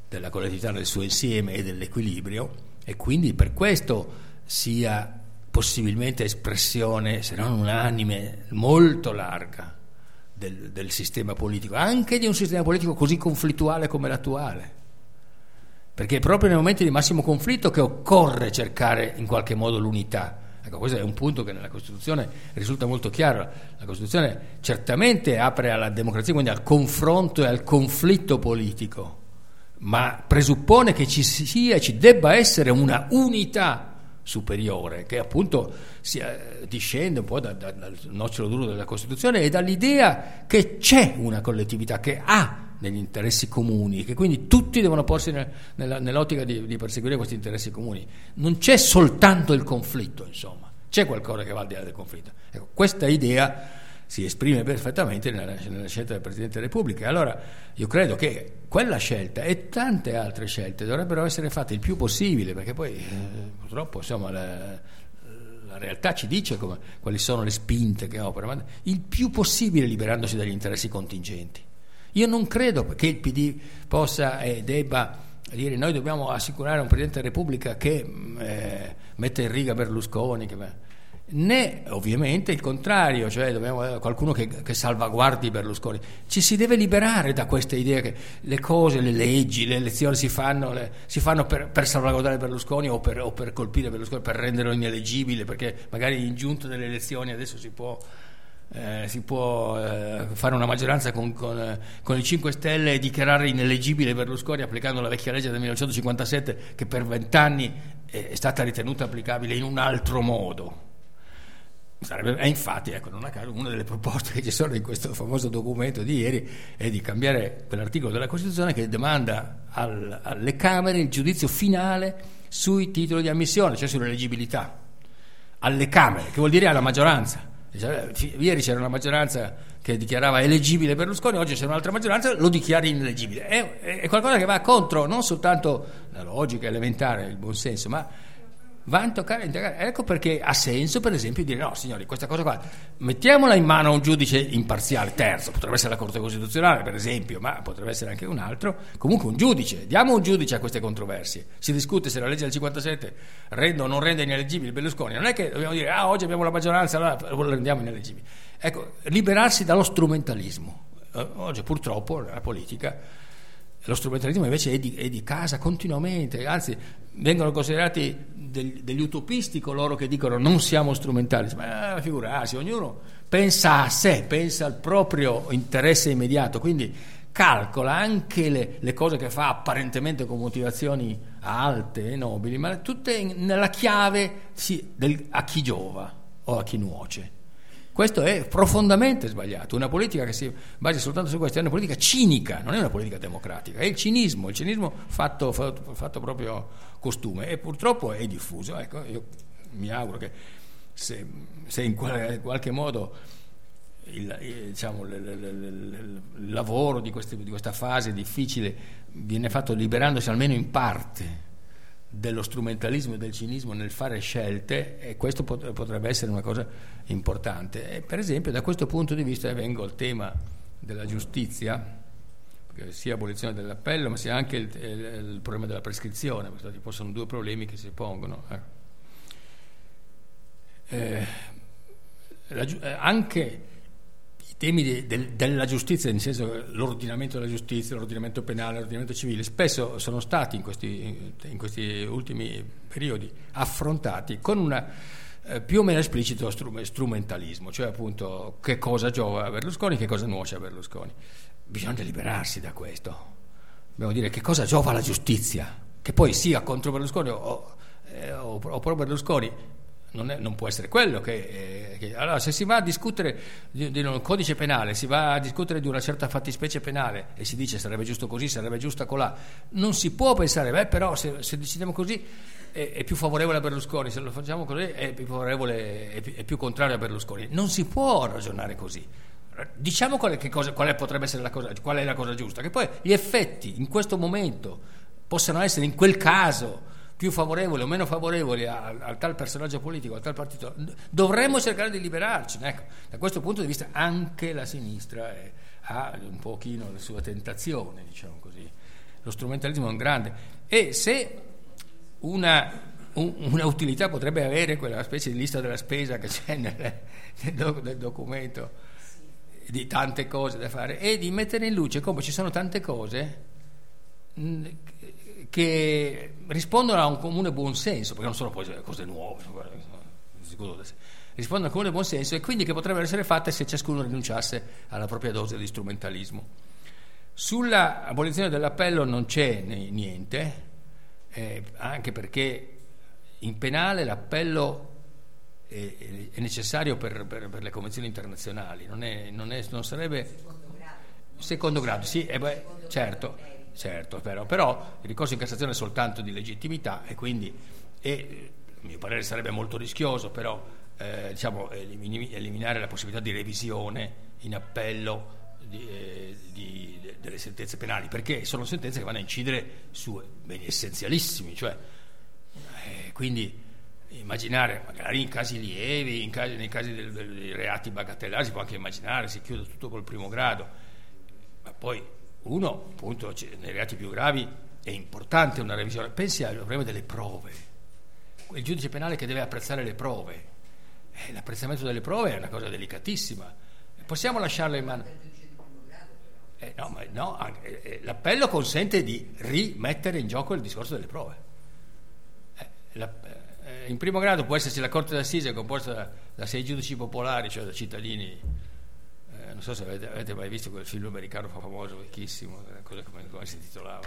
della collettività nel suo insieme e dell'equilibrio, e quindi per questo sia possibilmente espressione, se non unanime, molto larga del, del sistema politico, anche di un sistema politico così conflittuale come l'attuale, perché è proprio nei momenti di massimo conflitto che occorre cercare in qualche modo l'unità. Ecco, questo è un punto che nella Costituzione risulta molto chiaro. La Costituzione certamente apre alla democrazia, quindi al confronto e al conflitto politico, ma presuppone che ci sia e ci debba essere una unità superiore, che appunto si, eh, discende un po' da, da, dal nocciolo duro della Costituzione e dall'idea che c'è una collettività che ha degli interessi comuni, che quindi tutti devono porsi nel, nella, nell'ottica di, di perseguire questi interessi comuni. Non c'è soltanto il conflitto, insomma, c'è qualcosa che va al di là del conflitto. Ecco, questa idea si esprime perfettamente nella, nella scelta del Presidente della Repubblica. Allora io credo che quella scelta e tante altre scelte dovrebbero essere fatte il più possibile, perché poi eh, purtroppo insomma la, la realtà ci dice come, quali sono le spinte che operano, ma il più possibile liberandosi dagli interessi contingenti. Io non credo che il P D possa e debba dire noi dobbiamo assicurare un Presidente della Repubblica che eh, mette in riga Berlusconi, che, né ovviamente il contrario, cioè dobbiamo avere qualcuno che, che salvaguardi Berlusconi. Ci si deve liberare da questa idea che le cose, le leggi, le elezioni si fanno, le, si fanno per, per salvaguardare Berlusconi o per, o per colpire Berlusconi, per renderlo ineleggibile, perché magari in giunta delle elezioni adesso si può Eh, si può eh, fare una maggioranza con, con, eh, con i cinque Stelle e dichiarare ineleggibile Berlusconi applicando la vecchia legge del millenovecentocinquantasette, che per vent'anni è stata ritenuta applicabile in un altro modo. Sarebbe, e infatti, ecco, non a caso una delle proposte che ci sono in questo famoso documento di ieri è di cambiare quell'articolo della Costituzione che demanda al, alle Camere il giudizio finale sui titoli di ammissione, cioè sull'eleggibilità. Alle Camere, che vuol dire alla maggioranza. Ieri c'era una maggioranza che dichiarava eleggibile Berlusconi, oggi c'è un'altra maggioranza che lo dichiara ineleggibile. È, è qualcosa che va contro non soltanto la logica elementare, il buonsenso, ma va a intoccare, integrare. Ecco perché ha senso, per esempio, dire no, signori, questa cosa qua mettiamola in mano a un giudice imparziale, terzo, potrebbe essere la Corte Costituzionale, per esempio, ma potrebbe essere anche un altro, comunque un giudice, diamo un giudice a queste controversie. Si discute se la legge del cinquantasette rende o non rende ineleggibile Berlusconi, non è che dobbiamo dire ah, oggi abbiamo la maggioranza, allora lo rendiamo ineleggibile. Ecco, liberarsi dallo strumentalismo. Oggi purtroppo la politica, lo strumentalismo invece è di, è di casa continuamente, anzi vengono considerati degli, degli utopisti coloro che dicono non siamo strumentali, ma figurarsi, ognuno pensa a sé, pensa al proprio interesse immediato, quindi calcola anche le, le cose che fa apparentemente con motivazioni alte e nobili, ma tutte in, nella chiave sì, del, a chi giova o a chi nuoce. Questo è profondamente sbagliato. Una politica che si basa soltanto su questo è una politica cinica, non è una politica democratica, è il cinismo, il cinismo fatto, fatto, fatto proprio costume, e purtroppo è diffuso. Ecco, io mi auguro che se, se in qualche, qualche modo il, il, diciamo, il, il, il lavoro di, queste, di questa fase difficile viene fatto liberandosi almeno in parte dello strumentalismo e del cinismo nel fare scelte, e questo pot- potrebbe essere una cosa importante. E per esempio da questo punto di vista vengo al tema della giustizia, perché sia abolizione dell'appello ma sia anche il, il, il problema della prescrizione, perché poi sono due problemi che si pongono. Eh, la, anche temi de, de, della giustizia, nel senso che l'ordinamento della giustizia, l'ordinamento penale, l'ordinamento civile, spesso sono stati in questi, in questi ultimi periodi affrontati con un eh, più o meno esplicito strumentalismo, cioè appunto che cosa giova a Berlusconi, che cosa nuoce a Berlusconi. Bisogna liberarsi da questo, dobbiamo dire che cosa giova alla giustizia, che poi sia contro Berlusconi o, eh, o, o pro Berlusconi. Non, è, non può essere quello che, eh, che allora se si va a discutere di, di un codice penale, si va a discutere di una certa fattispecie penale e si dice sarebbe giusto così, sarebbe giusta colà, non si può pensare beh però se, se decidiamo così è, è più favorevole a Berlusconi, se lo facciamo così è più favorevole, è più, è più contrario a Berlusconi. Non si può ragionare così. Diciamo qual è, che cosa, qual è, potrebbe essere la cosa, qual è la cosa giusta, che poi gli effetti in questo momento possano essere in quel caso più favorevoli o meno favorevoli a, a tal personaggio politico, a tal partito. Dovremmo cercare di liberarci. Ecco, da questo punto di vista anche la sinistra è, ha un pochino la sua tentazione, diciamo così. lo strumentalismo è un grande. E se una, un, una utilità potrebbe avere quella specie di lista della spesa che c'è nel, nel, doc, nel documento, di tante cose da fare, e di mettere in luce come ci sono tante cose mh, che rispondono a un comune buonsenso, perché non sono poi cose nuove, rispondono al comune buonsenso, e quindi che potrebbero essere fatte se ciascuno rinunciasse alla propria dose di strumentalismo. Sulla abolizione dell'appello non c'è niente, eh, anche perché in penale l'appello è, è necessario per, per, per le convenzioni internazionali, non, è, non, è, non sarebbe secondo grado, secondo grado sì, eh beh, certo. Certo, però, però il ricorso in Cassazione è soltanto di legittimità, e quindi, e, a mio parere sarebbe molto rischioso, però eh, diciamo, elimini, eliminare la possibilità di revisione in appello di, eh, di, de, delle sentenze penali, perché sono sentenze che vanno a incidere su beni essenzialissimi, cioè eh, quindi immaginare, magari in casi lievi, in casi, nei casi del, del, dei reati bagatellari si può anche immaginare, si chiude tutto col primo grado, ma poi uno, appunto, nei reati più gravi è importante una revisione. Pensi al problema delle prove, il giudice penale che deve apprezzare le prove, eh, l'apprezzamento delle prove è una cosa delicatissima, possiamo lasciarlo in mano eh, no, ma no, anche, eh, l'appello consente di rimettere in gioco il discorso delle prove. eh, la, eh, in primo grado può esserci la Corte d'Assise composta da, da sei giudici popolari, cioè da cittadini. Non so se avete, avete mai visto quel film americano famoso, vecchissimo, come, come si intitolava?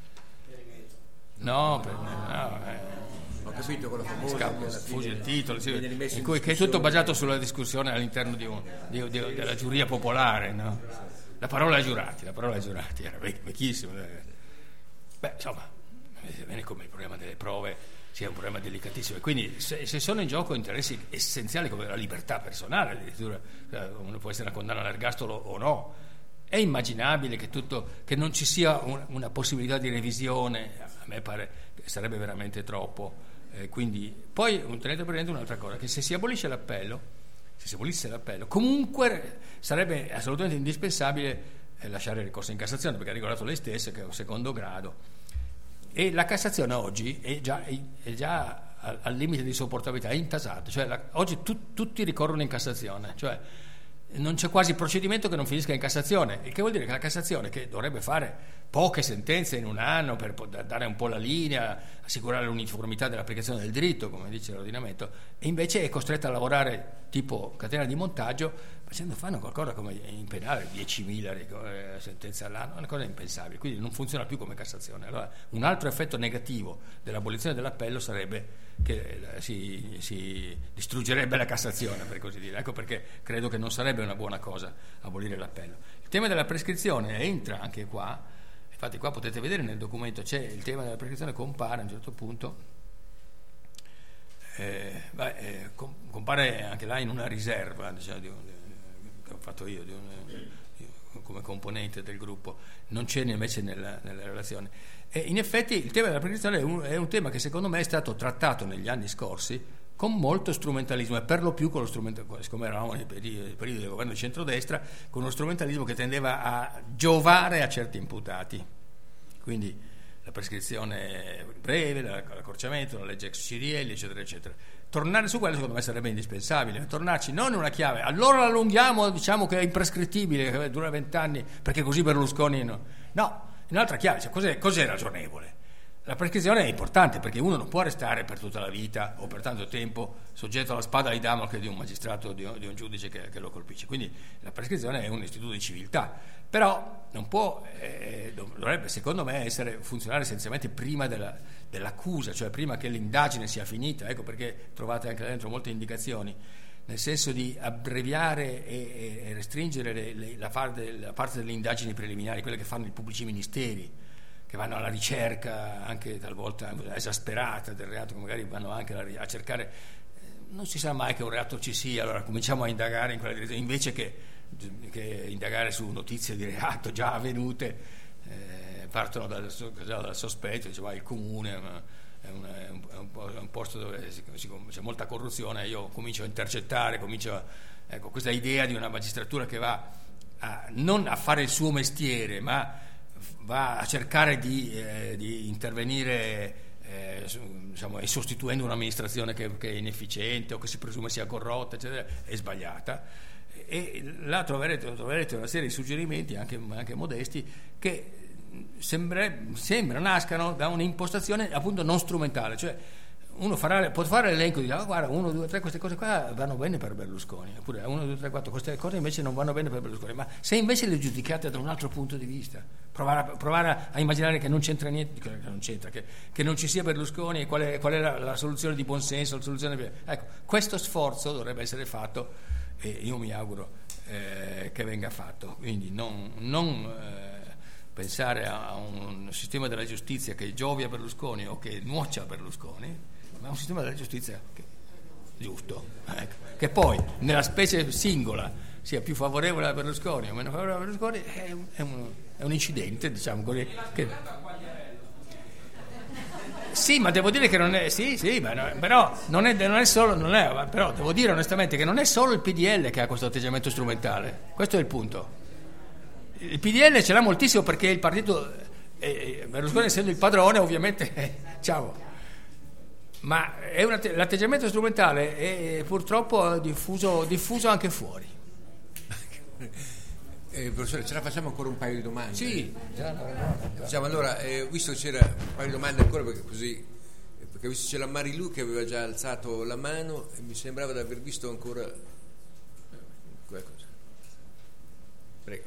No, per, no eh. Ho capito quello famoso. Scappo, sfugge il titolo, sì, in cui, che è tutto basato sulla discussione all'interno di un, di, di, della giuria popolare, no? La parola ai giurati, la parola ai giurati, era vecchissimo. Beh, insomma, vedete bene come il problema delle prove sia un problema delicatissimo, e quindi se, se sono in gioco interessi essenziali come la libertà personale, addirittura uno può essere una condanna all'ergastolo o no, è immaginabile che, tutto, che non ci sia un, una possibilità di revisione, a me pare che sarebbe veramente troppo, eh, quindi poi tenete presente un'altra cosa, che se si abolisce l'appello, se si abolisse l'appello, comunque sarebbe assolutamente indispensabile eh, lasciare il ricorso in Cassazione, perché ha ricordato lei stessa che è un secondo grado. E la Cassazione oggi è già, è già al, al limite di sopportabilità, è intasato, cioè la, oggi tu, tutti ricorrono in Cassazione, cioè non c'è quasi procedimento che non finisca in Cassazione, il che vuol dire che la Cassazione, che dovrebbe fare poche sentenze in un anno per dare un po' la linea, assicurare l'uniformità dell'applicazione del diritto, come dice l'ordinamento, e invece è costretta a lavorare tipo catena di montaggio, facendo fanno qualcosa come in penale diecimila sentenze all'anno, è una cosa impensabile, quindi non funziona più come Cassazione. Allora un altro effetto negativo dell'abolizione dell'appello sarebbe che si, si distruggerebbe la Cassazione, per così dire. Ecco perché credo che non sarebbe una buona cosa abolire l'appello. Il tema della prescrizione entra anche qua, infatti qua potete vedere nel documento c'è il tema della prescrizione, compare a un certo punto, eh, beh, eh, com- compare anche là in una riserva, diciamo, di un, che ho fatto io di un, di, come componente del gruppo, non c'è invece nella, nella relazione. E in effetti il tema della prescrizione è un, è un tema che secondo me è stato trattato negli anni scorsi con molto strumentalismo, e per lo più con lo strumentalismo, siccome eravamo nei periodi, periodi del governo di centrodestra, con uno strumentalismo che tendeva a giovare a certi imputati, quindi la prescrizione breve, l'accorciamento, la legge ex Cirielli, eccetera eccetera. Tornare su quello secondo me sarebbe indispensabile, tornarci non in una chiave allora la allunghiamo, diciamo che è imprescrittibile, che dura vent'anni perché così Berlusconi no, no, in un'altra chiave, cioè, cos'è, cos'è ragionevole? La prescrizione è importante perché uno non può restare per tutta la vita o per tanto tempo soggetto alla spada di Damocle di un magistrato, di un, di un giudice che, che lo colpisce. Quindi la prescrizione è un istituto di civiltà, però non può, eh, dovrebbe secondo me essere funzionare essenzialmente prima della, dell'accusa, cioè prima che l'indagine sia finita. Ecco perché trovate anche dentro molte indicazioni nel senso di abbreviare e, e restringere le, le, la, parte, la parte delle indagini preliminari, quelle che fanno i pubblici ministeri, che vanno alla ricerca anche talvolta esasperata del reato, che magari vanno anche a cercare, non si sa mai che un reato ci sia, allora cominciamo a indagare in quella direzione, invece che, che indagare su notizie di reato già avvenute, eh, partono dal, dal sospetto, diciamo, il comune è un, è un, è un, è un posto dove si, si, c'è molta corruzione, io comincio a intercettare, comincio a, ecco, questa idea di una magistratura che va a, non a fare il suo mestiere, ma va a cercare di, eh, di intervenire eh, diciamo, e sostituendo un'amministrazione che, che è inefficiente o che si presume sia corrotta, eccetera, è sbagliata. E là troverete, troverete una serie di suggerimenti anche, anche modesti che sembra, sembra nascano da un'impostazione appunto non strumentale, cioè uno farà, può fare l'elenco di ah, guarda uno, due, tre, queste cose qua vanno bene per Berlusconi, oppure uno, due, tre, quattro, queste cose invece non vanno bene per Berlusconi, ma se invece le giudicate da un altro punto di vista, provare a, provare a, a immaginare che non c'entra niente, che non c'entra, che, che non ci sia Berlusconi e qual è, qual è la, la soluzione di buonsenso, la soluzione, ecco, questo sforzo dovrebbe essere fatto e io mi auguro eh, che venga fatto, quindi non, non eh, pensare a un sistema della giustizia che giovi a Berlusconi o che nuoce a Berlusconi, ma un sistema della giustizia che, giusto, ecco, che poi nella specie singola sia più favorevole a Berlusconi o meno favorevole a Berlusconi è un, è un, è un incidente, diciamo così, che... Sì, ma devo dire che non è sì, sì, ma no, però non è, non è solo non è, però devo dire onestamente che non è solo il P D L che ha questo atteggiamento strumentale. Questo è il punto. Il P D L ce l'ha moltissimo perché il partito eh, Berlusconi essendo il padrone, ovviamente eh, ciao. Ma è un, l'atteggiamento strumentale è purtroppo diffuso, diffuso anche fuori. Eh, professore, ce la facciamo ancora un paio di domande? Sì. Diciamo, allora, eh, visto che c'era un paio di domande ancora, perché così, perché visto c'è la Marilu che aveva già alzato la mano e mi sembrava di aver visto ancora qualcosa. Prego.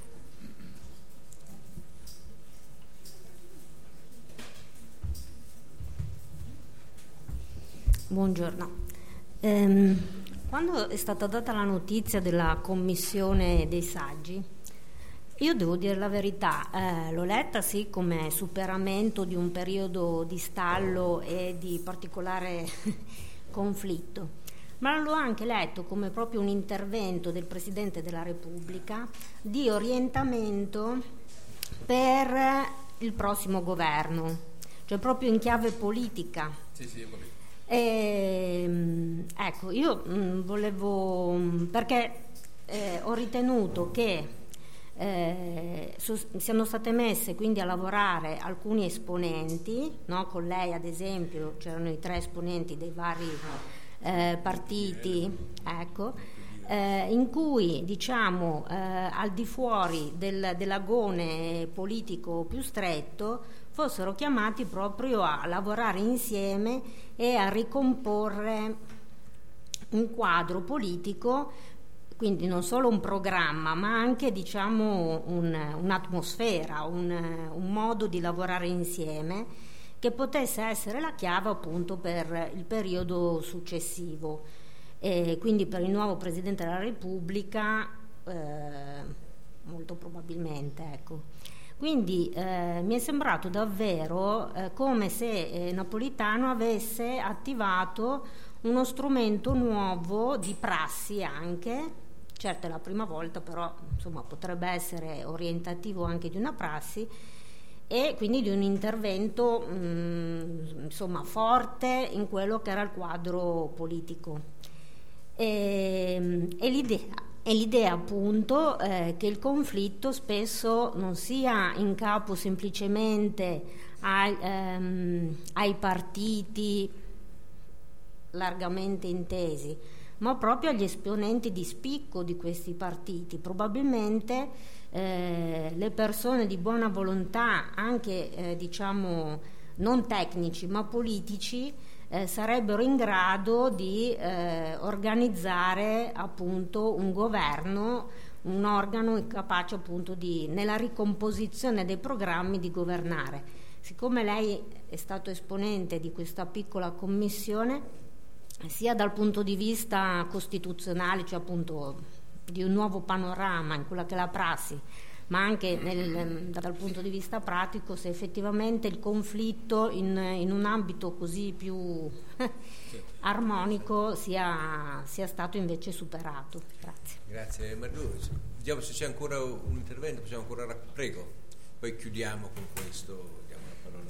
Buongiorno. Ehm, quando è stata data la notizia della commissione dei saggi, io devo dire la verità, eh, l'ho letta sì come superamento di un periodo di stallo e di particolare conflitto, ma l'ho anche letto come proprio un intervento del Presidente della Repubblica di orientamento per il prossimo governo, cioè proprio in chiave politica. Sì, sì, ho capito. E, ecco, io mh, volevo, mh, perché eh, ho ritenuto che eh, so, siano state messe quindi a lavorare alcuni esponenti, no? Con lei ad esempio c'erano i tre esponenti dei vari eh, partiti, ecco, eh, in cui diciamo eh, al di fuori del, dell'agone politico più stretto fossero chiamati proprio a lavorare insieme e a ricomporre un quadro politico, quindi non solo un programma, ma anche diciamo un, un'atmosfera, un, un modo di lavorare insieme che potesse essere la chiave appunto per il periodo successivo. E quindi per il nuovo Presidente della Repubblica eh, molto probabilmente, ecco. Quindi eh, mi è sembrato davvero eh, come se eh, Napolitano avesse attivato uno strumento nuovo di prassi anche, certo è la prima volta, però insomma potrebbe essere orientativo anche di una prassi e quindi di un intervento mh, insomma forte in quello che era il quadro politico. E, e l'idea E l'idea appunto eh, che il conflitto spesso non sia in capo semplicemente ai, ehm, ai partiti largamente intesi, ma proprio agli esponenti di spicco di questi partiti. Probabilmente eh, le persone di buona volontà, anche eh, diciamo non tecnici ma politici, Eh, sarebbero in grado di eh, organizzare appunto un governo, un organo capace appunto di, nella ricomposizione dei programmi, di governare. Siccome lei è stato esponente di questa piccola commissione, sia dal punto di vista costituzionale, cioè appunto di un nuovo panorama in quella che è la prassi, ma anche nel, dal punto di vista pratico, se effettivamente il conflitto in, in un ambito così più armonico sia, sia stato invece superato. Grazie. Grazie Mario. Vediamo se c'è ancora un intervento, possiamo ancora, prego, poi chiudiamo con questo, diamo la parola.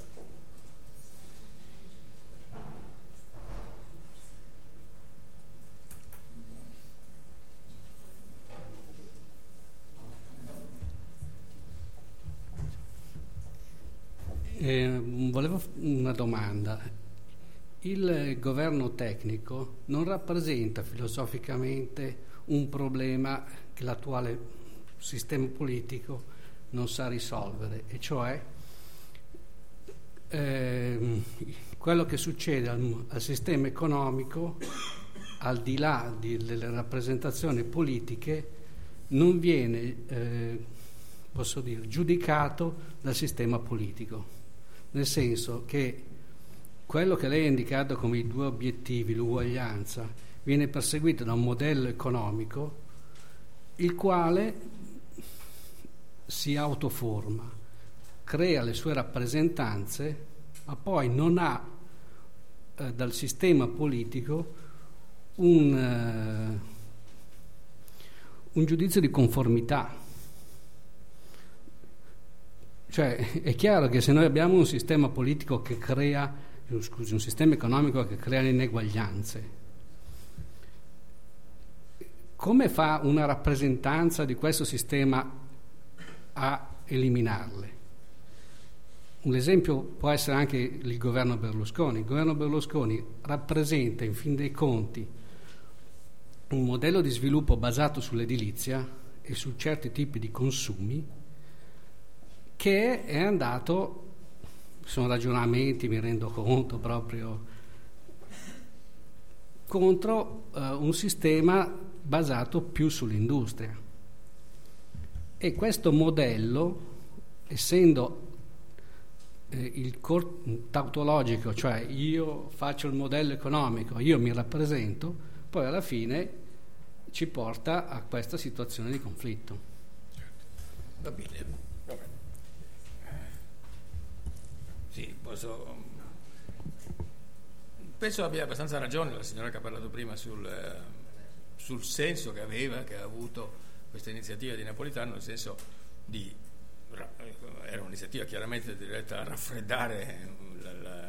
eh, volevo una domanda. Il governo tecnico non rappresenta filosoficamente un problema che l'attuale sistema politico non sa risolvere, e cioè eh, quello che succede al, al sistema economico, al di là di, delle rappresentazioni politiche, non viene, eh, posso dire, giudicato dal sistema politico, nel senso che quello che lei ha indicato come i due obiettivi, l'uguaglianza, viene perseguito da un modello economico il quale si autoforma, crea le sue rappresentanze, ma poi non ha eh, dal sistema politico un, eh, un giudizio di conformità. Cioè è chiaro che se noi abbiamo un sistema politico che crea, scusi, un sistema economico che crea le ineguaglianze, come fa una rappresentanza di questo sistema a eliminarle? Un esempio può essere anche il governo Berlusconi. Il governo Berlusconi rappresenta in fin dei conti un modello di sviluppo basato sull'edilizia e su certi tipi di consumi che è andato, sono ragionamenti, mi rendo conto, proprio contro uh, un sistema basato più sull'industria. E questo modello, essendo eh, il cor- tautologico, cioè io faccio il modello economico, io mi rappresento, poi alla fine ci porta a questa situazione di conflitto. Va bene. Va bene. Sì, posso... penso abbia abbastanza ragione la signora che ha parlato prima sul, sul senso che aveva, che ha avuto questa iniziativa di Napolitano, nel senso di, era un'iniziativa chiaramente diretta a raffreddare la, la,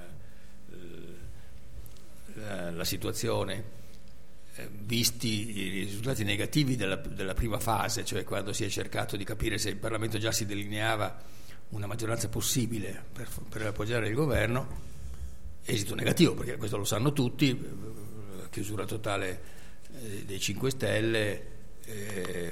la, la situazione, eh, visti i risultati negativi della, della prima fase, cioè quando si è cercato di capire se il Parlamento già si delineava una maggioranza possibile per, per appoggiare il governo. Esito negativo, perché questo lo sanno tutti, chiusura totale eh, dei cinque Stelle, eh,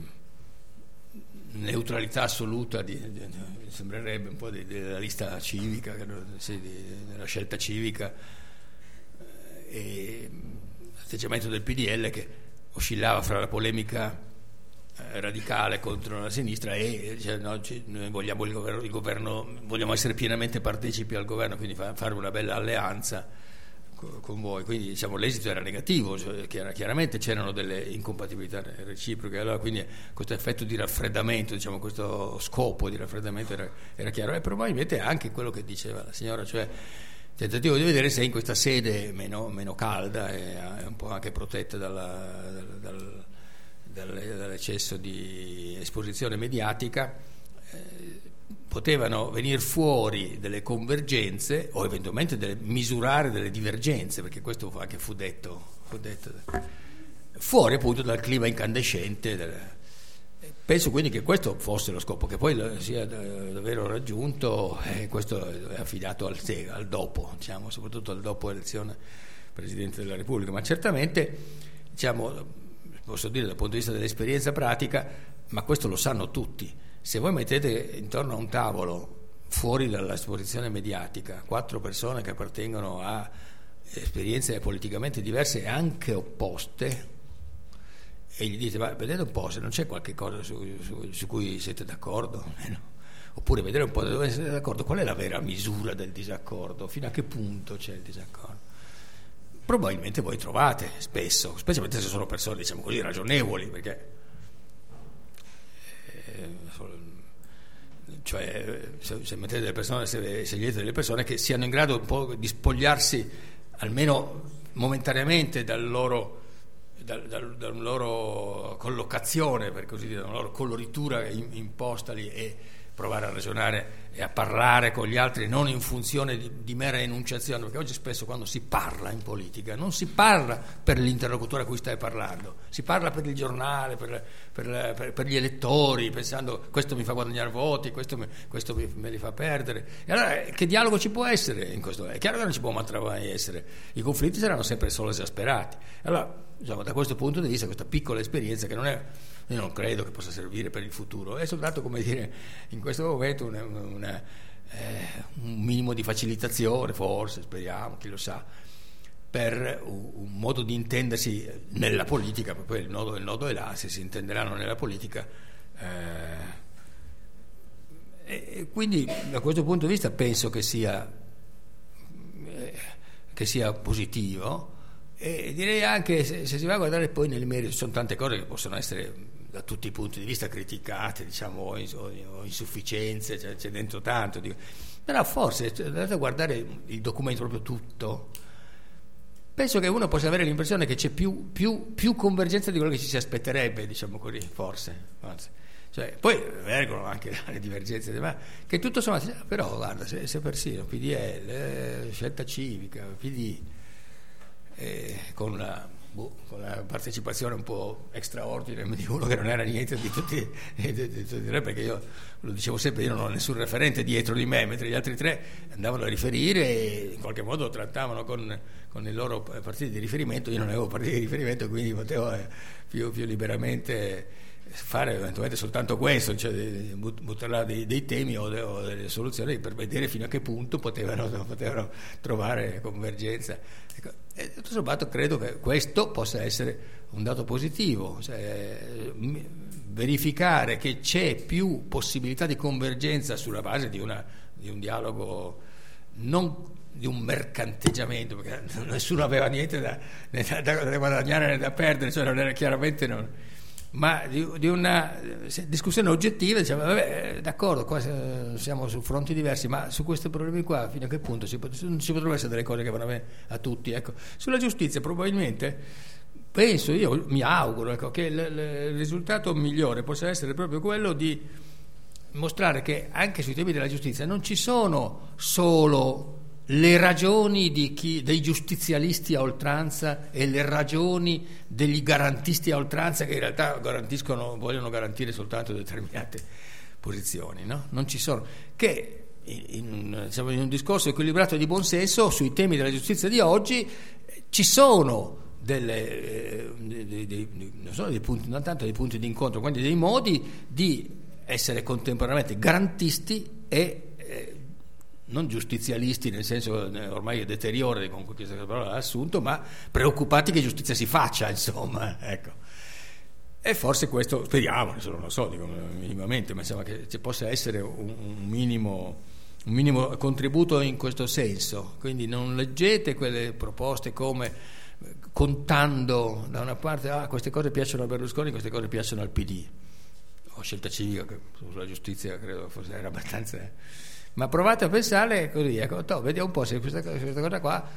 neutralità assoluta di, di, di, sembrerebbe un po' di, della lista civica, sì, di, della scelta civica, eh, e l'atteggiamento del P D L che oscillava fra la polemica eh, radicale contro la sinistra e cioè, no, ci, noi vogliamo il governo, il governo, vogliamo essere pienamente partecipi al governo, quindi fa, fare una bella alleanza con voi, quindi diciamo l'esito era negativo, cioè, chiaramente c'erano delle incompatibilità reciproche, allora quindi questo effetto di raffreddamento, diciamo questo scopo di raffreddamento era, era chiaro, e probabilmente anche quello che diceva la signora, cioè tentativo di vedere se in questa sede meno, meno calda e un po' anche protetta dalla, dal, dal, dall'eccesso di esposizione mediatica, eh, potevano venire fuori delle convergenze o eventualmente delle, misurare delle divergenze, perché questo anche fu detto, fu detto fuori appunto dal clima incandescente del, penso quindi che questo fosse lo scopo, che poi sia davvero raggiunto, eh, questo è affidato al, al dopo, diciamo, soprattutto al dopo elezione Presidente della Repubblica, ma certamente diciamo, posso dire dal punto di vista dell'esperienza pratica, ma questo lo sanno tutti. Se voi mettete intorno a un tavolo, fuori dall'esposizione mediatica, quattro persone che appartengono a esperienze politicamente diverse e anche opposte, e gli dite, ma vedete un po' se non c'è qualche cosa su, su, su cui siete d'accordo, eh no. Oppure vedere un po' dove siete d'accordo, qual è la vera misura del disaccordo, fino a che punto c'è il disaccordo. Probabilmente voi trovate spesso, specialmente se sono persone, diciamo così, ragionevoli, perché cioè se, se mettete delle persone, se scegliete delle persone che siano in grado un po' di spogliarsi almeno momentaneamente dal loro dal, dal, dalla loro collocazione, per così dire, dalla loro coloritura imposta lì, e provare a ragionare e a parlare con gli altri non in funzione di, di mera enunciazione, perché oggi spesso quando si parla in politica non si parla per l'interlocutore a cui stai parlando, si parla per il giornale, per, per, per, per gli elettori, pensando questo mi fa guadagnare voti, questo, me, questo mi, me li fa perdere. E allora che dialogo ci può essere in questo? È chiaro che non ci può mai essere, i conflitti saranno sempre solo esasperati. Allora, diciamo, da questo punto di vista questa piccola esperienza, che non è, io non credo che possa servire per il futuro, è soltanto, come dire, in questo momento una, una, eh, un minimo di facilitazione, forse, speriamo, chi lo sa, per un, un modo di intendersi nella politica. Poi il nodo, il nodo è là, se si intenderanno nella politica, eh, e quindi da questo punto di vista penso che sia, eh, che sia positivo. E direi anche, se, se si va a guardare poi nel merito, ci sono tante cose che possono essere da tutti i punti di vista criticate, diciamo, o, o, o insufficienze, cioè, c'è dentro tanto, dico. Però forse, andate a guardare il documento proprio tutto, penso che uno possa avere l'impressione che c'è più, più, più convergenza di quello che ci si aspetterebbe, diciamo così, forse, forse. Cioè, poi emergono anche le divergenze, ma che tutto sommato, però guarda, se, se persino P D L, eh, Scelta Civica, P D, eh, con, la, boh, con la partecipazione un po' extraordinaria di uno che non era niente di tutti, di, di, di, di, perché io lo dicevo sempre, io non ho nessun referente dietro di me, mentre gli altri tre andavano a riferire e in qualche modo trattavano con, con i loro partiti di riferimento. Io non avevo partiti di riferimento, quindi potevo eh, più, più liberamente fare eventualmente soltanto questo, cioè buttare là dei, dei temi o, de, o delle soluzioni per vedere fino a che punto potevano, potevano trovare convergenza. Ecco, e tutto sommato credo che questo possa essere un dato positivo, cioè, verificare che c'è più possibilità di convergenza sulla base di, una, di un dialogo, non di un mercanteggiamento, perché nessuno aveva niente da, da, da guadagnare né da perdere, cioè non era, chiaramente non, ma di, di una discussione oggettiva, diciamo, vabbè, d'accordo, qua siamo su fronti diversi, ma su questi problemi qua fino a che punto si, non ci potrebbero essere delle cose che vanno bene a tutti, ecco. Sulla giustizia probabilmente, penso, io mi auguro, ecco, che il, il risultato migliore possa essere proprio quello di mostrare che anche sui temi della giustizia non ci sono solo le ragioni di chi, dei giustizialisti a oltranza e le ragioni degli garantisti a oltranza, che in realtà garantiscono, vogliono garantire soltanto determinate posizioni, no? Non ci sono, che in, diciamo, in un discorso equilibrato di buonsenso sui temi della giustizia di oggi ci sono delle, eh, dei, dei, dei, non sono dei punti, non tanto dei punti di incontro, quindi dei modi di essere contemporaneamente garantisti e non giustizialisti, nel senso eh, ormai è deteriore con questa parola assunto, ma preoccupati che giustizia si faccia, insomma, ecco. E forse questo, speriamo, non lo so, dico, minimamente, ma insomma che ci possa essere un, un minimo un minimo contributo in questo senso. Quindi non leggete quelle proposte come contando da una parte, ah, queste cose piacciono a Berlusconi, queste cose piacciono al P D o Scelta Civica, che sulla giustizia credo fosse era abbastanza. Ma provate a pensare così, ecco, to, vediamo un po' se questa, questa cosa qua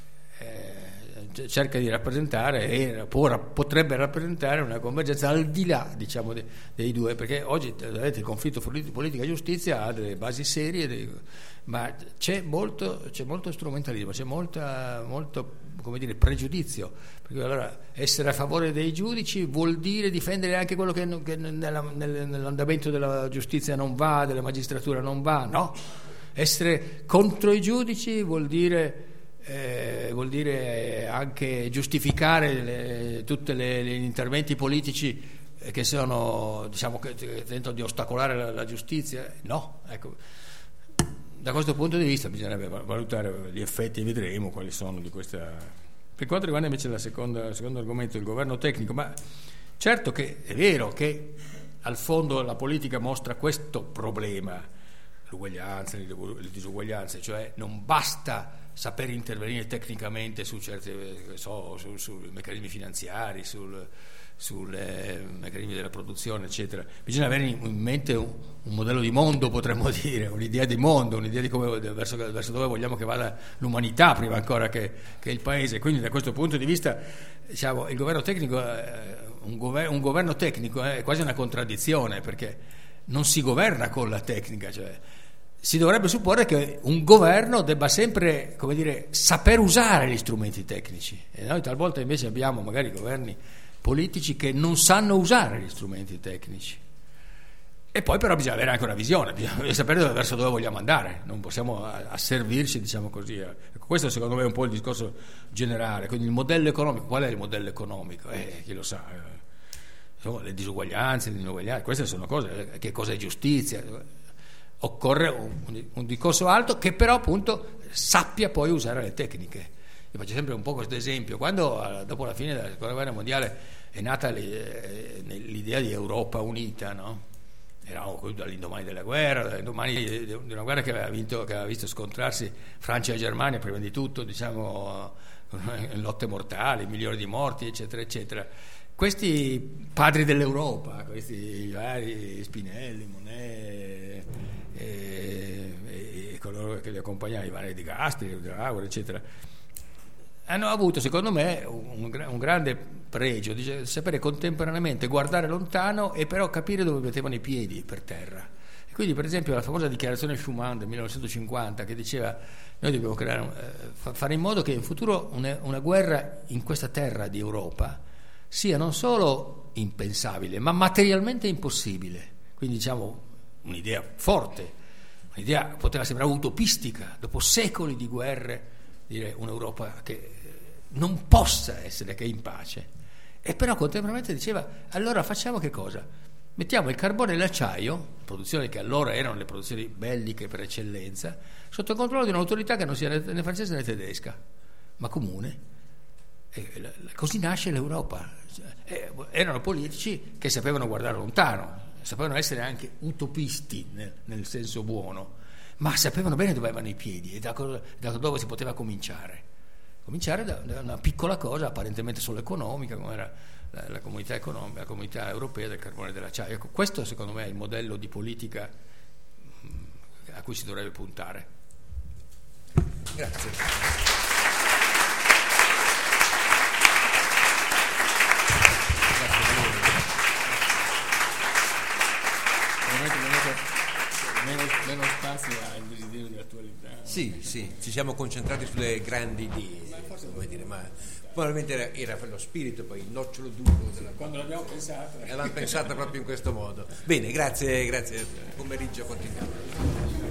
eh, cerca di rappresentare e può, potrebbe rappresentare una convergenza al di là, diciamo, de, dei due, perché oggi vedete, il conflitto politica e giustizia ha delle basi serie, dei, ma c'è molto, c'è molto strumentalismo, c'è molta, molto, come dire, pregiudizio, perché allora essere a favore dei giudici vuol dire difendere anche quello che, che nella, nell'andamento della giustizia non va, della magistratura non va, no? Essere contro i giudici vuol dire eh, vuol dire anche giustificare le, tutti gli interventi politici che sono, diciamo, che tentano di ostacolare la, la giustizia, no, ecco. Da questo punto di vista bisognerebbe valutare gli effetti, vedremo quali sono di questa. Per quanto riguarda invece la seconda, il secondo argomento, il governo tecnico, ma certo che è vero che al fondo la politica mostra questo problema, l'uguaglianza, le disuguaglianze, cioè non basta saper intervenire tecnicamente su certi, so, su, sui meccanismi finanziari, sul sui meccanismi della produzione, eccetera. Bisogna avere in mente un, un modello di mondo, potremmo dire, un'idea di mondo, un'idea di come, verso, verso dove vogliamo che vada l'umanità prima ancora che, che il paese. Quindi da questo punto di vista, diciamo, il governo tecnico, eh, un, gover- un governo tecnico è quasi una contraddizione, perché non si governa con la tecnica, cioè si dovrebbe supporre che un governo debba sempre, come dire, saper usare gli strumenti tecnici, e noi talvolta invece abbiamo magari governi politici che non sanno usare gli strumenti tecnici. E poi però bisogna avere anche una visione, bisogna sapere dove, verso dove vogliamo andare, non possiamo asservirci, diciamo così. Ecco, questo secondo me è un po' il discorso generale. Quindi il modello economico, qual è il modello economico? Eh, chi lo sa? Insomma, le disuguaglianze, le inuguaglianze, queste sono cose, che cosa è giustizia? Occorre un, un discorso alto che però appunto sappia poi usare le tecniche. Io faccio sempre un po' questo esempio: quando dopo la fine della seconda guerra mondiale è nata l'idea di Europa unita, no? Eravamo dall'indomani della guerra, dall'indomani di una guerra che aveva, vinto, che aveva visto scontrarsi Francia e Germania prima di tutto, diciamo, in lotte mortali, milioni di morti, eccetera, eccetera. Questi padri dell'Europa, questi vari Spinelli, Monet e, e, e coloro che li accompagnavano, Ivane Di Gasperi, Dragor, eccetera, hanno avuto, secondo me, un, un grande pregio di sapere contemporaneamente guardare lontano e però capire dove mettevano i piedi per terra. E quindi, per esempio, la famosa dichiarazione Schuman del millenovecentocinquanta, che diceva: noi dobbiamo creare, eh, fare in modo che in futuro una, una guerra in questa terra di Europa sia non solo impensabile, ma materialmente impossibile. Quindi, diciamo, un'idea forte, un'idea che poteva sembrare utopistica, dopo secoli di guerre, dire un'Europa che non possa essere che in pace. E però contemporaneamente diceva: allora facciamo che cosa? Mettiamo il carbone e l'acciaio, produzioni che allora erano le produzioni belliche per eccellenza, sotto il controllo di un'autorità che non sia né francese né tedesca, ma comune. E così nasce l'Europa. E erano politici che sapevano guardare lontano, sapevano essere anche utopisti nel, nel senso buono, ma sapevano bene dove avevano i piedi e da, cosa, da dove si poteva cominciare. Cominciare da, da una piccola cosa apparentemente solo economica, come era la, la comunità economica, la comunità europea del carbone e dell'acciaio. Ecco, questo secondo me è il modello di politica a cui si dovrebbe puntare. Grazie. Meno, meno spazio al desiderio di attualità. Sì, sì, ci siamo concentrati sulle grandi idee, come dire, ma probabilmente era, era lo spirito, poi il nocciolo duro della... Quando l'abbiamo pensato. L'avevamo pensata proprio in questo modo. Bene, grazie, grazie. Pomeriggio continuiamo.